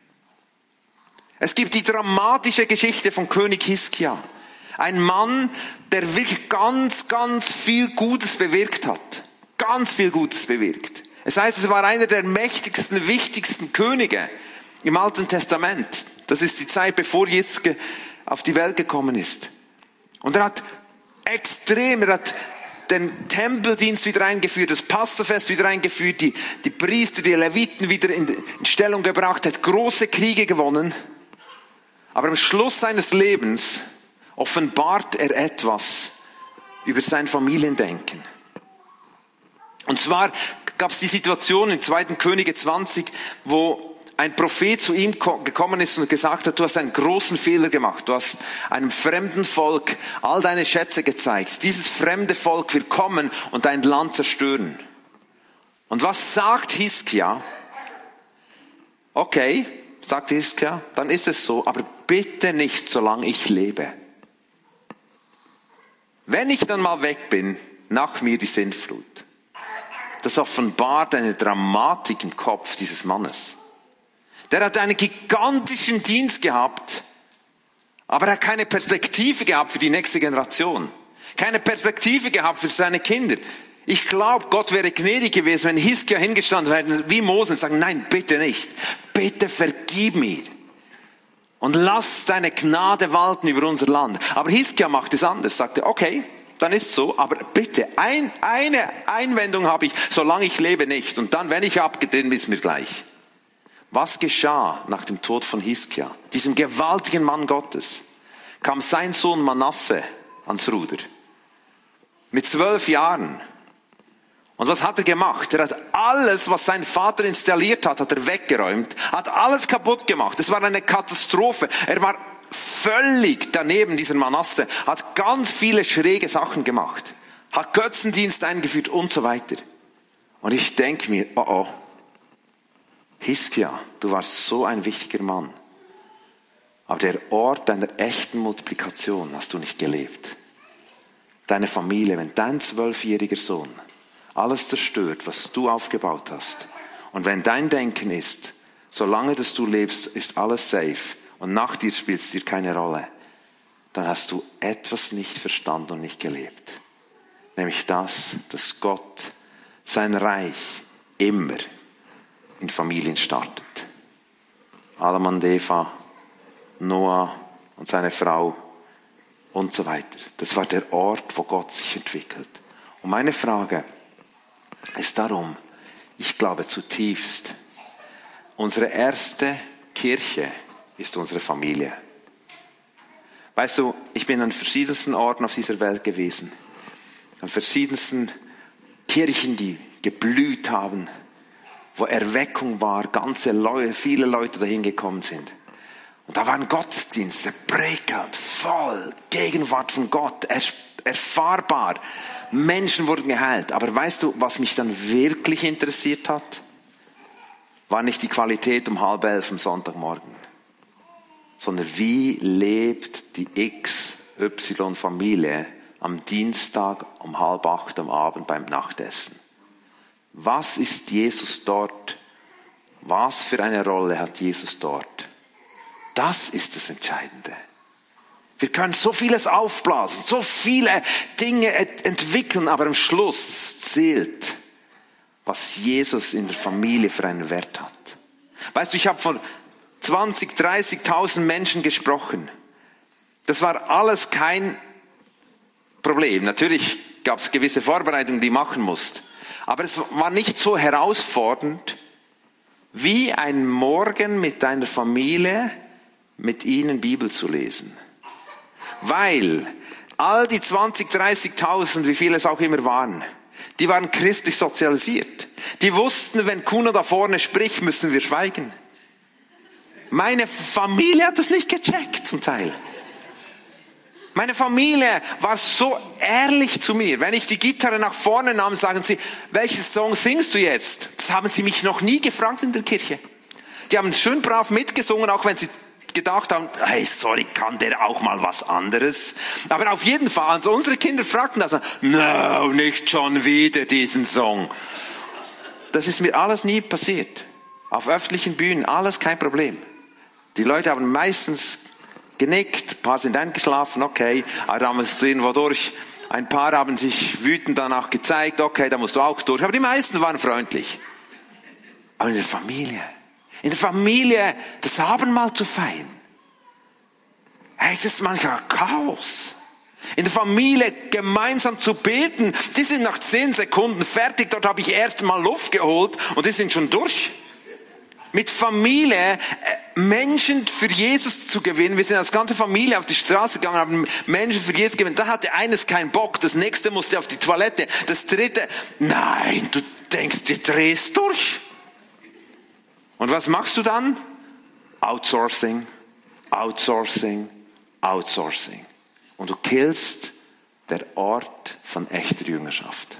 Speaker 3: Es gibt die dramatische Geschichte von König Hiskia. Ein Mann, der wirklich ganz, ganz viel Gutes bewirkt hat. Ganz viel Gutes bewirkt. Es heißt, es war einer der mächtigsten, wichtigsten Könige im Alten Testament. Das ist die Zeit, bevor Jesus auf die Welt gekommen ist. Und er hat extrem, er hat den Tempeldienst wieder eingeführt, das Passafest wieder eingeführt, die, die Priester, die Leviten wieder in, in Stellung gebracht, hat große Kriege gewonnen. Aber am Schluss seines Lebens offenbart er etwas über sein Familiendenken. Und zwar gab es die Situation in zweiten Könige zwanzig, wo ein Prophet zu ihm gekommen ist und gesagt hat, du hast einen großen Fehler gemacht. Du hast einem fremden Volk all deine Schätze gezeigt. Dieses fremde Volk wird kommen und dein Land zerstören. Und was sagt Hiskia? Okay, sagt Hiskia, dann ist es so, aber bitte nicht, solange ich lebe. Wenn ich dann mal weg bin, nach mir die Sintflut. Das offenbart eine Dramatik im Kopf dieses Mannes. Der hat einen gigantischen Dienst gehabt, aber er hat keine Perspektive gehabt für die nächste Generation. Keine Perspektive gehabt für seine Kinder. Ich glaube, Gott wäre gnädig gewesen, wenn Hiskia hingestanden wäre, wie Mose, und sagen, nein, bitte nicht. Bitte vergib mir. Und lass deine Gnade walten über unser Land. Aber Hiskia macht es anders, sagte, okay, dann ist es so, aber bitte, ein, eine Einwendung habe ich, solange ich lebe nicht. Und dann, wenn ich abgetreten bin, ist mir gleich. Was geschah nach dem Tod von Hiskia, diesem gewaltigen Mann Gottes? Kam sein Sohn Manasse ans Ruder. Mit zwölf Jahren. Und was hat er gemacht? Er hat alles, was sein Vater installiert hat, hat er weggeräumt, hat alles kaputt gemacht. Es war eine Katastrophe. Er war völlig daneben, dieser Manasse, hat ganz viele schräge Sachen gemacht, hat Götzendienst eingeführt und so weiter. Und ich denke mir, oh oh, Hiskia, du warst so ein wichtiger Mann. Aber der Ort deiner echten Multiplikation hast du nicht gelebt. Deine Familie, wenn dein zwölfjähriger Sohn alles zerstört, was du aufgebaut hast, und wenn dein Denken ist, solange dass du lebst, ist alles safe und nach dir spielt es dir keine Rolle, dann hast du etwas nicht verstanden und nicht gelebt. Nämlich das, dass Gott sein Reich immer in Familien startet. Adam und Eva, Noah und seine Frau und so weiter. Das war der Ort, wo Gott sich entwickelt. Und meine Frage ist darum, ich glaube zutiefst, unsere erste Kirche ist unsere Familie. Weißt du, ich bin an verschiedensten Orten auf dieser Welt gewesen, an verschiedensten Kirchen, die geblüht haben, wo Erweckung war, ganze Leute, viele Leute dahin gekommen sind. Und da waren Gottesdienste, prickelnd, voll, Gegenwart von Gott, erfahrbar. Menschen wurden geheilt. Aber weißt du, was mich dann wirklich interessiert hat? War nicht die Qualität um halb elf am Sonntagmorgen, sondern wie lebt die X Y-Familie am Dienstag um halb acht am Abend beim Nachtessen? Was ist Jesus dort? Was für eine Rolle hat Jesus dort? Das ist das Entscheidende. Wir können so vieles aufblasen, so viele Dinge entwickeln, aber am Schluss zählt, was Jesus in der Familie für einen Wert hat. Weißt du, ich habe von zwanzig, dreißigtausend Menschen gesprochen. Das war alles kein Problem. Natürlich gab es gewisse Vorbereitungen, die du machen musst. Aber es war nicht so herausfordernd, wie ein Morgen mit deiner Familie, mit ihnen Bibel zu lesen. Weil all die zwanzig, dreißigtausend, wie viele es auch immer waren, die waren christlich sozialisiert. Die wussten, wenn Kuno da vorne spricht, müssen wir schweigen. Meine Familie hat das nicht gecheckt zum Teil. Meine Familie war so ehrlich zu mir. Wenn ich die Gitarre nach vorne nahm, sagen sie, welchen Song singst du jetzt? Das haben sie mich noch nie gefragt in der Kirche. Die haben schön brav mitgesungen, auch wenn sie gedacht haben, hey, sorry, kann der auch mal was anderes? Aber auf jeden Fall, also unsere Kinder fragten das, no, nicht schon wieder diesen Song. Das ist mir alles nie passiert. Auf öffentlichen Bühnen, alles kein Problem. Die Leute haben meistens genickt, ein paar sind eingeschlafen, okay, aber da musst du irgendwo durch. Ein paar haben sich wütend danach gezeigt, okay, da musst du auch durch. Aber die meisten waren freundlich. Aber in der Familie, in der Familie das Abendmahl zu feiern, hey, das ist manchmal Chaos. In der Familie gemeinsam zu beten, die sind nach zehn Sekunden fertig, dort habe ich erst mal Luft geholt und die sind schon durch. Mit Familie Menschen für Jesus zu gewinnen. Wir sind als ganze Familie auf die Straße gegangen, haben Menschen für Jesus gewinnen. Da hatte eines keinen Bock, das nächste musste auf die Toilette, das dritte, nein, du denkst, du drehst durch. Und was machst du dann? Outsourcing, Outsourcing, Outsourcing. Und du killst der Ort von echter Jüngerschaft.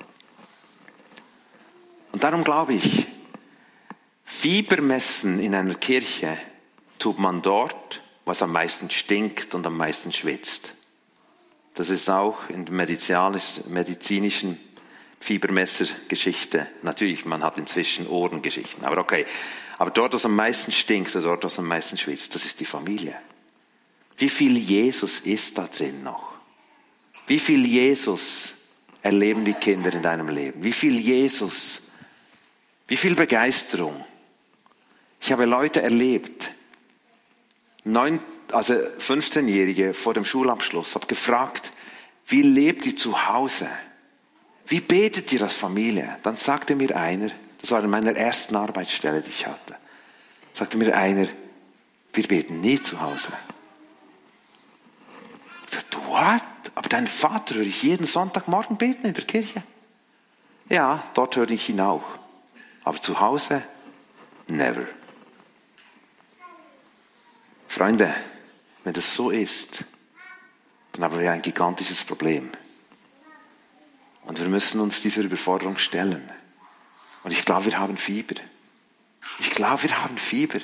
Speaker 3: Und darum glaube ich, Fiebermessen in einer Kirche tut man dort, was am meisten stinkt und am meisten schwitzt. Das ist auch in der medizinischen Fiebermessergeschichte. Natürlich, man hat inzwischen Ohrengeschichten, aber okay. Aber dort, was am meisten stinkt oder dort, was am meisten schwitzt, das ist die Familie. Wie viel Jesus ist da drin noch? Wie viel Jesus erleben die Kinder in deinem Leben? Wie viel Jesus? Wie viel Begeisterung? Ich habe Leute erlebt, neun, also fünfzehnjährige vor dem Schulabschluss, habe gefragt, wie lebt ihr zu Hause? Wie betet ihr als Familie? Dann sagte mir einer, das war in meiner ersten Arbeitsstelle, die ich hatte, sagte mir einer, wir beten nie zu Hause. Ich sagte, what? Aber deinen Vater höre ich jeden Sonntagmorgen beten in der Kirche. Ja, dort höre ich ihn auch. Aber zu Hause, never. Freunde, wenn das so ist, dann haben wir ein gigantisches Problem. Und wir müssen uns dieser Überforderung stellen. Und ich glaube, wir haben Fieber. Ich glaube, wir haben Fieber.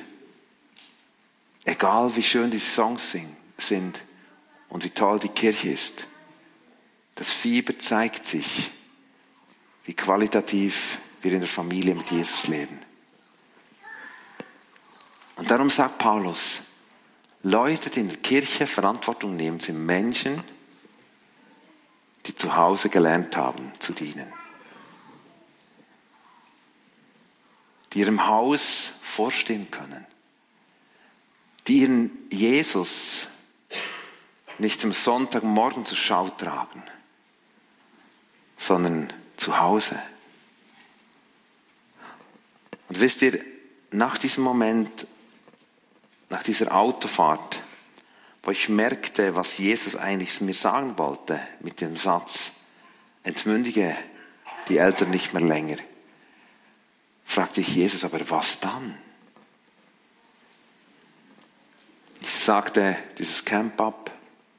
Speaker 3: Egal wie schön diese Songs sind und wie toll die Kirche ist. Das Fieber zeigt sich, wie qualitativ wir in der Familie mit Jesus leben. Und darum sagt Paulus, Leute, die in der Kirche Verantwortung nehmen, sind Menschen, die zu Hause gelernt haben zu dienen. Die ihrem Haus vorstehen können. Die ihren Jesus nicht am Sonntagmorgen zur Schau tragen, sondern zu Hause. Und wisst ihr, nach diesem Moment, nach dieser Autofahrt, wo ich merkte, was Jesus eigentlich mir sagen wollte mit dem Satz, entmündige die Eltern nicht mehr länger, fragte ich Jesus, aber was dann? Ich sagte dieses Camp ab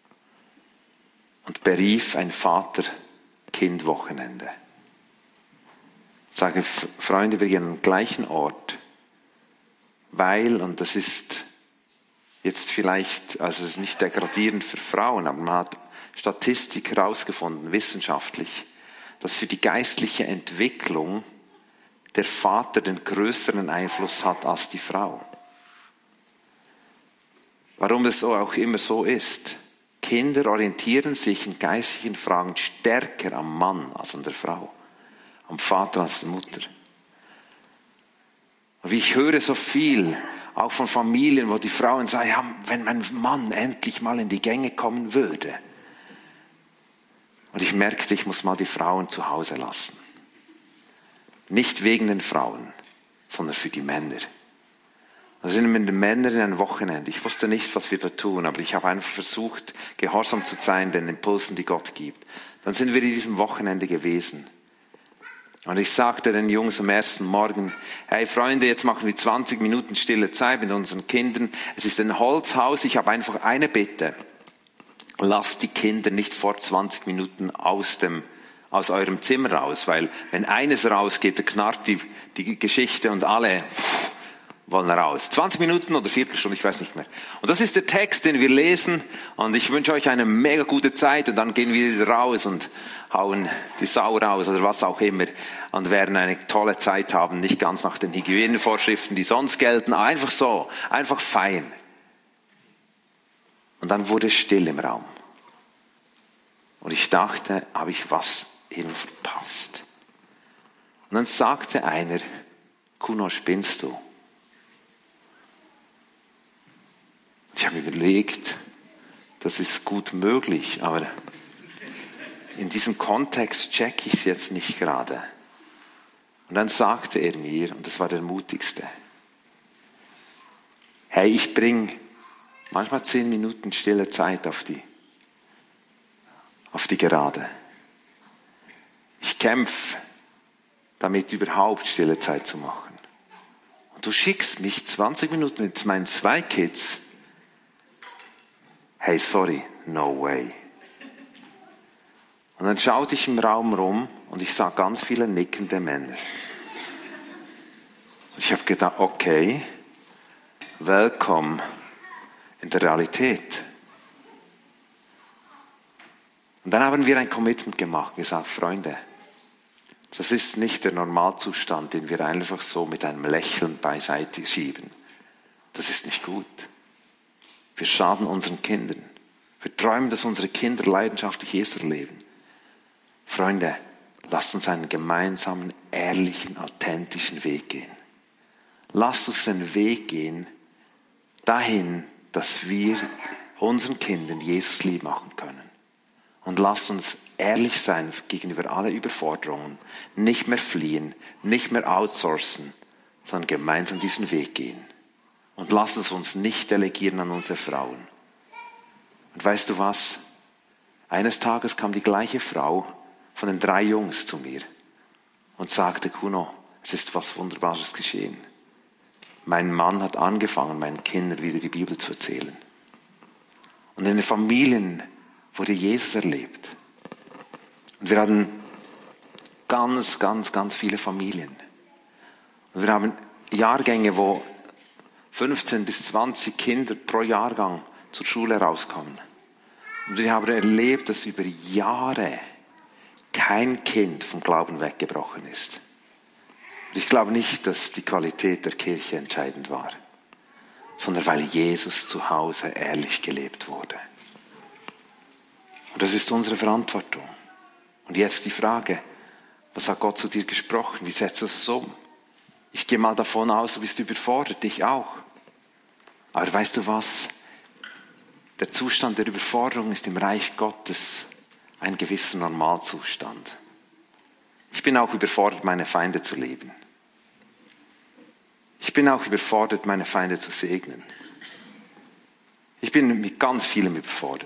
Speaker 3: und berief ein Vater-Kind-Wochenende. Ich sage, Freunde, wir gehen an den gleichen Ort, weil, und das ist jetzt vielleicht, also es ist nicht degradierend für Frauen, aber man hat Statistik herausgefunden, wissenschaftlich, dass für die geistliche Entwicklung der Vater den größeren Einfluss hat als die Frau. Warum es auch immer so ist. Kinder orientieren sich in geistlichen Fragen stärker am Mann als an der Frau, am Vater als an der Mutter. Und ich höre so viel, auch von Familien, wo die Frauen sagen, ja, wenn mein Mann endlich mal in die Gänge kommen würde. Und ich merkte, ich muss mal die Frauen zu Hause lassen. Nicht wegen den Frauen, sondern für die Männer. Da sind wir mit den Männern in ein Wochenende. Ich wusste nicht, was wir da tun, aber ich habe einfach versucht, gehorsam zu sein, den Impulsen, die Gott gibt. Dann sind wir in diesem Wochenende gewesen. Und ich sagte den Jungs am ersten Morgen, hey Freunde, jetzt machen wir zwanzig Minuten stille Zeit mit unseren Kindern. Es ist ein Holzhaus, ich habe einfach eine Bitte. Lasst die Kinder nicht vor zwanzig Minuten aus dem aus eurem Zimmer raus, weil wenn eines rausgeht, dann knarrt die, die Geschichte und alle pff, wollen raus. zwanzig Minuten oder Viertelstunde, ich weiß nicht mehr. Und das ist der Text, den wir lesen und ich wünsche euch eine mega gute Zeit und dann gehen wir wieder raus und hauen die Sau raus oder was auch immer und werden eine tolle Zeit haben, nicht ganz nach den Hygienevorschriften, die sonst gelten, einfach so, einfach fein. Und dann wurde es still im Raum. Und ich dachte, habe ich was irgendwo verpasst? Und dann sagte einer, Kuno, spinnst du? Ich habe überlegt, das ist gut möglich, aber in diesem Kontext checke ich es jetzt nicht gerade. Und dann sagte er mir, und das war der mutigste, hey, ich bringe manchmal zehn Minuten stille Zeit auf die, auf die Gerade. Ich kämpfe damit, überhaupt stille Zeit zu machen. Und du schickst mich zwanzig Minuten mit meinen zwei Kids. Hey, sorry, no way. Und dann schaute ich im Raum rum und ich sah ganz viele nickende Männer. Und ich habe gedacht, okay, willkommen in der Realität. Und dann haben wir ein Commitment gemacht, gesagt, Freunde, das ist nicht der Normalzustand, den wir einfach so mit einem Lächeln beiseite schieben. Das ist nicht gut. Wir schaden unseren Kindern. Wir träumen, dass unsere Kinder leidenschaftlich Jesus leben. Freunde, lasst uns einen gemeinsamen, ehrlichen, authentischen Weg gehen. Lasst uns den Weg gehen, dahin, dass wir unseren Kindern Jesus lieb machen können. Und lasst uns ehrlich sein gegenüber allen Überforderungen, nicht mehr fliehen, nicht mehr outsourcen, sondern gemeinsam diesen Weg gehen. Und lasst es uns nicht delegieren an unsere Frauen. Und weißt du was? Eines Tages kam die gleiche Frau von den drei Jungs zu mir und sagte, Kuno, es ist was Wunderbares geschehen. Mein Mann hat angefangen, meinen Kindern wieder die Bibel zu erzählen. Und in den Familien wurde Jesus erlebt. Und wir hatten ganz, ganz, ganz viele Familien. Und wir haben Jahrgänge, wo fünfzehn bis zwanzig Kinder pro Jahrgang zur Schule rauskommen. Und wir haben erlebt, dass über Jahre kein Kind vom Glauben weggebrochen ist. Und ich glaube nicht, dass die Qualität der Kirche entscheidend war, sondern weil Jesus zu Hause ehrlich gelebt wurde. Und das ist unsere Verantwortung. Und jetzt die Frage, was hat Gott zu dir gesprochen? Wie setzt du das um? Ich gehe mal davon aus, du bist überfordert, ich auch. Aber weißt du was? Der Zustand der Überforderung ist im Reich Gottes ein gewisser Normalzustand. Ich bin auch überfordert, meine Feinde zu lieben. Ich bin auch überfordert, meine Feinde zu segnen. Ich bin mit ganz vielem überfordert.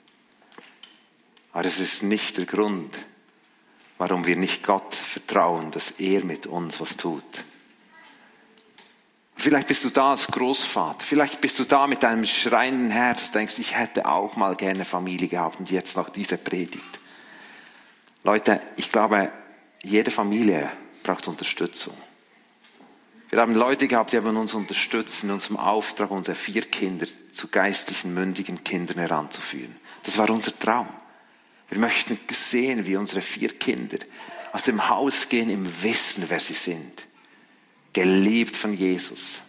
Speaker 3: Aber das ist nicht der Grund, warum wir nicht Gott vertrauen, dass er mit uns was tut. Vielleicht bist du da als Großvater, vielleicht bist du da mit deinem schreienden Herz und denkst, ich hätte auch mal gerne Familie gehabt und jetzt noch diese Predigt. Leute, ich glaube, jede Familie braucht Unterstützung. Wir haben Leute gehabt, die haben uns unterstützt in unserem Auftrag, unsere vier Kinder zu geistlichen, mündigen Kindern heranzuführen. Das war unser Traum. Wir möchten sehen, wie unsere vier Kinder aus dem Haus gehen im Wissen, wer sie sind. Geliebt von Jesus.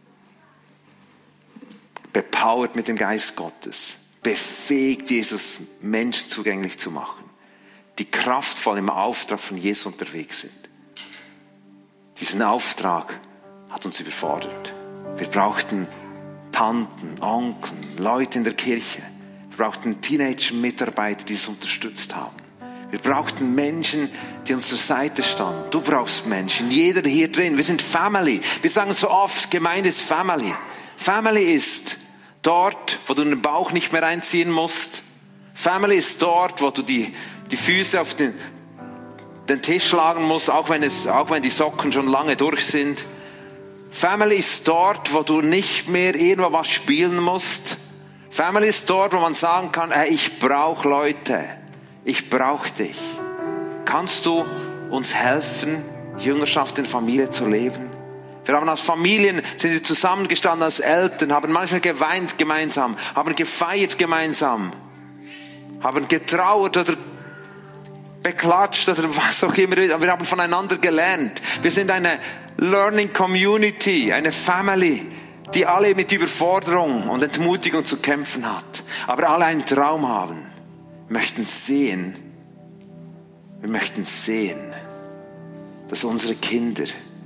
Speaker 3: Bepowert mit dem Geist Gottes. Befähigt, Jesus Menschen zugänglich zu machen. Die kraftvoll im Auftrag von Jesus unterwegs sind. Diesen Auftrag hat uns überfordert. Wir brauchten Tanten, Onkel, Leute in der Kirche. Wir brauchten Teenager-Mitarbeiter, die es unterstützt haben. Wir brauchten Menschen, die uns zur Seite standen. Du brauchst Menschen, jeder hier drin. Wir sind Family. Wir sagen so oft, Gemeinde ist Family. Family ist dort, wo du den Bauch nicht mehr einziehen musst. Family ist dort, wo du die, die Füße auf den, den Tisch schlagen musst, auch wenn, es, auch wenn die Socken schon lange durch sind. Family ist dort, wo du nicht mehr irgendwo was spielen musst. Family ist dort, wo man sagen kann, hey, ich brauche Leute. Ich brauche dich. Kannst du uns helfen, Jüngerschaft in Familie zu leben? Wir haben als Familien, sind wir zusammengestanden als Eltern, haben manchmal geweint gemeinsam, haben gefeiert gemeinsam, haben getrauert oder beklatscht oder was auch immer. Wir haben voneinander gelernt. Wir sind eine Learning Community, eine Family, die alle mit Überforderung und Entmutigung zu kämpfen hat, aber alle einen Traum haben. Wir möchten sehen, wir möchten sehen, dass unsere Kinder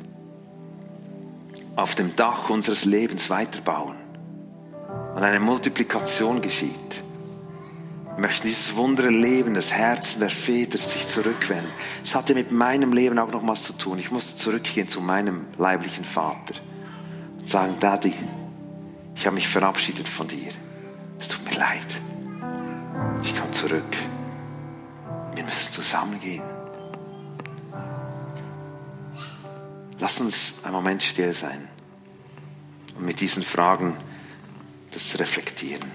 Speaker 3: auf dem Dach unseres Lebens weiterbauen und eine Multiplikation geschieht. Wir möchten dieses Wunderleben, das Herzen der Väter sich zurückwenden. Es hatte mit meinem Leben auch noch was zu tun. Ich musste zurückgehen zu meinem leiblichen Vater und sagen, Daddy, ich habe mich verabschiedet von dir. Es tut mir leid. Ich komme zurück. Wir müssen zusammengehen. Lass uns einen Moment still sein und mit diesen Fragen das reflektieren.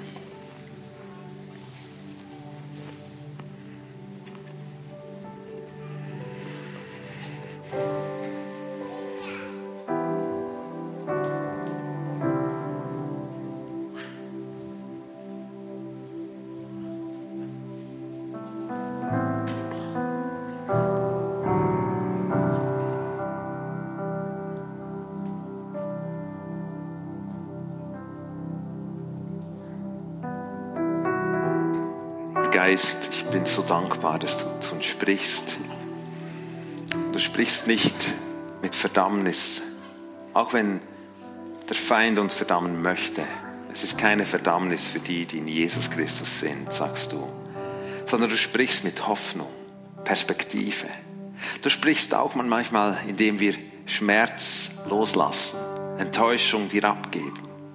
Speaker 3: Geist, ich bin so dankbar, dass du zu uns sprichst. Du sprichst nicht mit Verdammnis, auch wenn der Feind uns verdammen möchte. Es ist keine Verdammnis für die, die in Jesus Christus sind, sagst du, sondern du sprichst mit Hoffnung, Perspektive. Du sprichst auch manchmal, indem wir Schmerz loslassen, Enttäuschung dir abgeben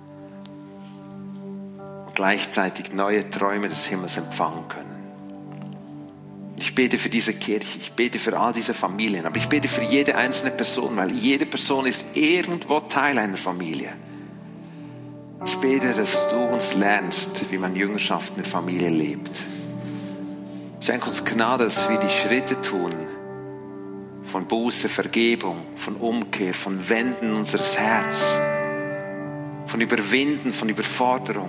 Speaker 3: und gleichzeitig neue Träume des Himmels empfangen können. Ich bete für diese Kirche, ich bete für all diese Familien, aber ich bete für jede einzelne Person, weil jede Person ist irgendwo Teil einer Familie. Ich bete, dass du uns lernst, wie man Jüngerschaft in der Familie lebt. Schenk uns Gnade, dass wir die Schritte tun von Buße, Vergebung, von Umkehr, von Wenden unseres Herzens, von Überwinden, von Überforderung,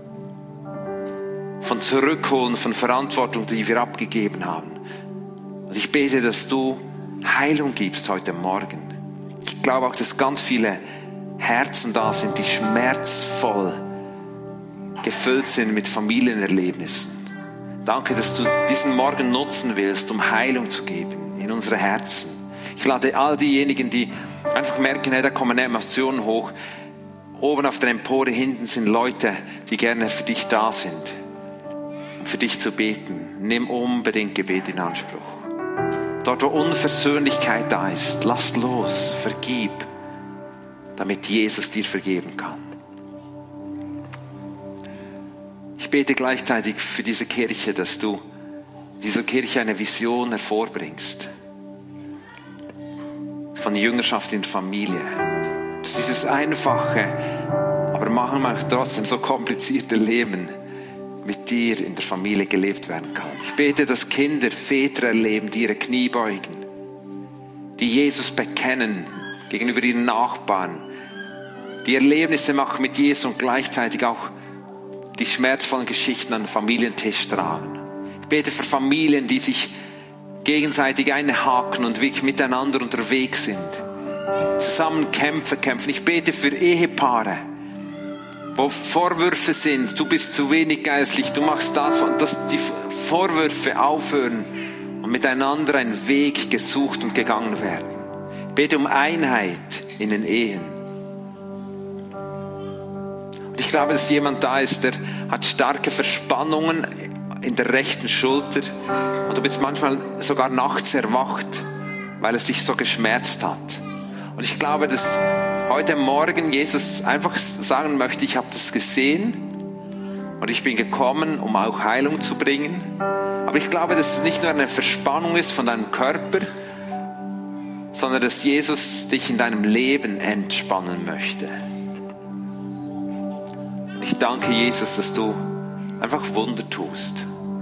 Speaker 3: von Zurückholen, von Verantwortung, die wir abgegeben haben. Und ich bete, dass du Heilung gibst heute Morgen. Ich glaube auch, dass ganz viele Herzen da sind, die schmerzvoll gefüllt sind mit Familienerlebnissen. Danke, dass du diesen Morgen nutzen willst, um Heilung zu geben in unsere Herzen. Ich lade all diejenigen, die einfach merken, hey, da kommen Emotionen hoch. Oben auf der Empore hinten sind Leute, die gerne für dich da sind, um für dich zu beten. Nimm unbedingt Gebet in Anspruch. Dort, wo Unversöhnlichkeit da ist, lass los, vergib, damit Jesus dir vergeben kann. Ich bete gleichzeitig für diese Kirche, dass du dieser Kirche eine Vision hervorbringst von Jüngerschaft in Familie. Dass dieses einfache, aber manchmal trotzdem so komplizierte Leben mit dir in der Familie gelebt werden kann. Ich bete, dass Kinder Väter erleben, die ihre Knie beugen, die Jesus bekennen gegenüber ihren Nachbarn, die Erlebnisse machen mit Jesus und gleichzeitig auch die schmerzvollen Geschichten an den Familientisch tragen. Ich bete für Familien, die sich gegenseitig einhaken und wirklich miteinander unterwegs sind, zusammen Kämpfe kämpfen. Ich bete für Ehepaare, wo Vorwürfe sind, du bist zu wenig geistlich, du machst das, dass die Vorwürfe aufhören und miteinander ein Weg gesucht und gegangen werden. Ich bete um Einheit in den Ehen. Und ich glaube, dass jemand da ist, der hat starke Verspannungen in der rechten Schulter und du bist manchmal sogar nachts erwacht, weil es dich so geschmerzt hat. Und ich glaube, dass heute Morgen Jesus einfach sagen möchte, ich habe das gesehen und ich bin gekommen, um auch Heilung zu bringen. Aber ich glaube, dass es nicht nur eine Verspannung ist von deinem Körper, sondern dass Jesus dich in deinem Leben entspannen möchte. Ich danke Jesus, dass du einfach Wunder tust.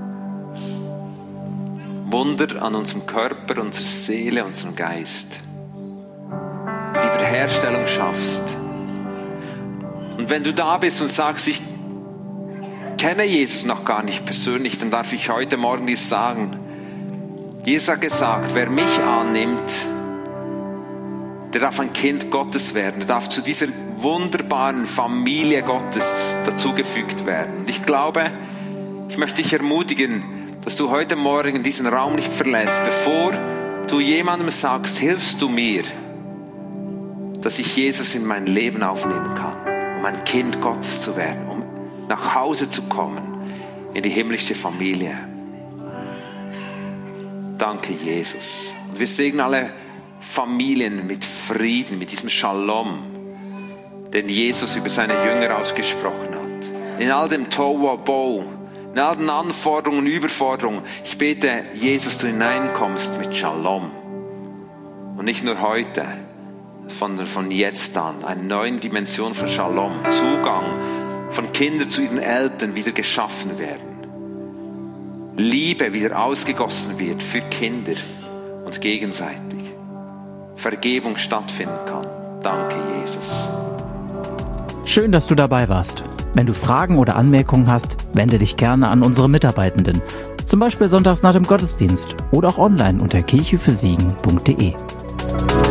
Speaker 3: Wunder an unserem Körper, unserer Seele, unserem Geist. Wiederherstellung schaffst. Und wenn du da bist und sagst, ich kenne Jesus noch gar nicht persönlich, dann darf ich heute Morgen dir sagen, Jesus hat gesagt, wer mich annimmt, der darf ein Kind Gottes werden, der darf zu dieser wunderbaren Familie Gottes dazugefügt werden. Und ich glaube, ich möchte dich ermutigen, dass du heute Morgen diesen Raum nicht verlässt, bevor du jemandem sagst, hilfst du mir, dass ich Jesus in mein Leben aufnehmen kann, um ein Kind Gottes zu werden, um nach Hause zu kommen, in die himmlische Familie. Danke, Jesus. Und wir segnen alle Familien mit Frieden, mit diesem Shalom, den Jesus über seine Jünger ausgesprochen hat. In all dem Tohuwabohu, in all den Anforderungen und Überforderungen. Ich bete, Jesus, du hineinkommst mit Shalom. Und nicht nur heute, sondern von jetzt an. Eine neue Dimension von Shalom. Zugang von Kindern zu ihren Eltern wieder geschaffen werden. Liebe wieder ausgegossen wird für Kinder und gegenseitig. Vergebung stattfinden kann. Danke, Jesus.
Speaker 1: Schön, dass du dabei warst. Wenn du Fragen oder Anmerkungen hast, wende dich gerne an unsere Mitarbeitenden. Zum Beispiel sonntags nach dem Gottesdienst oder auch online unter kirche für siegen punkt de.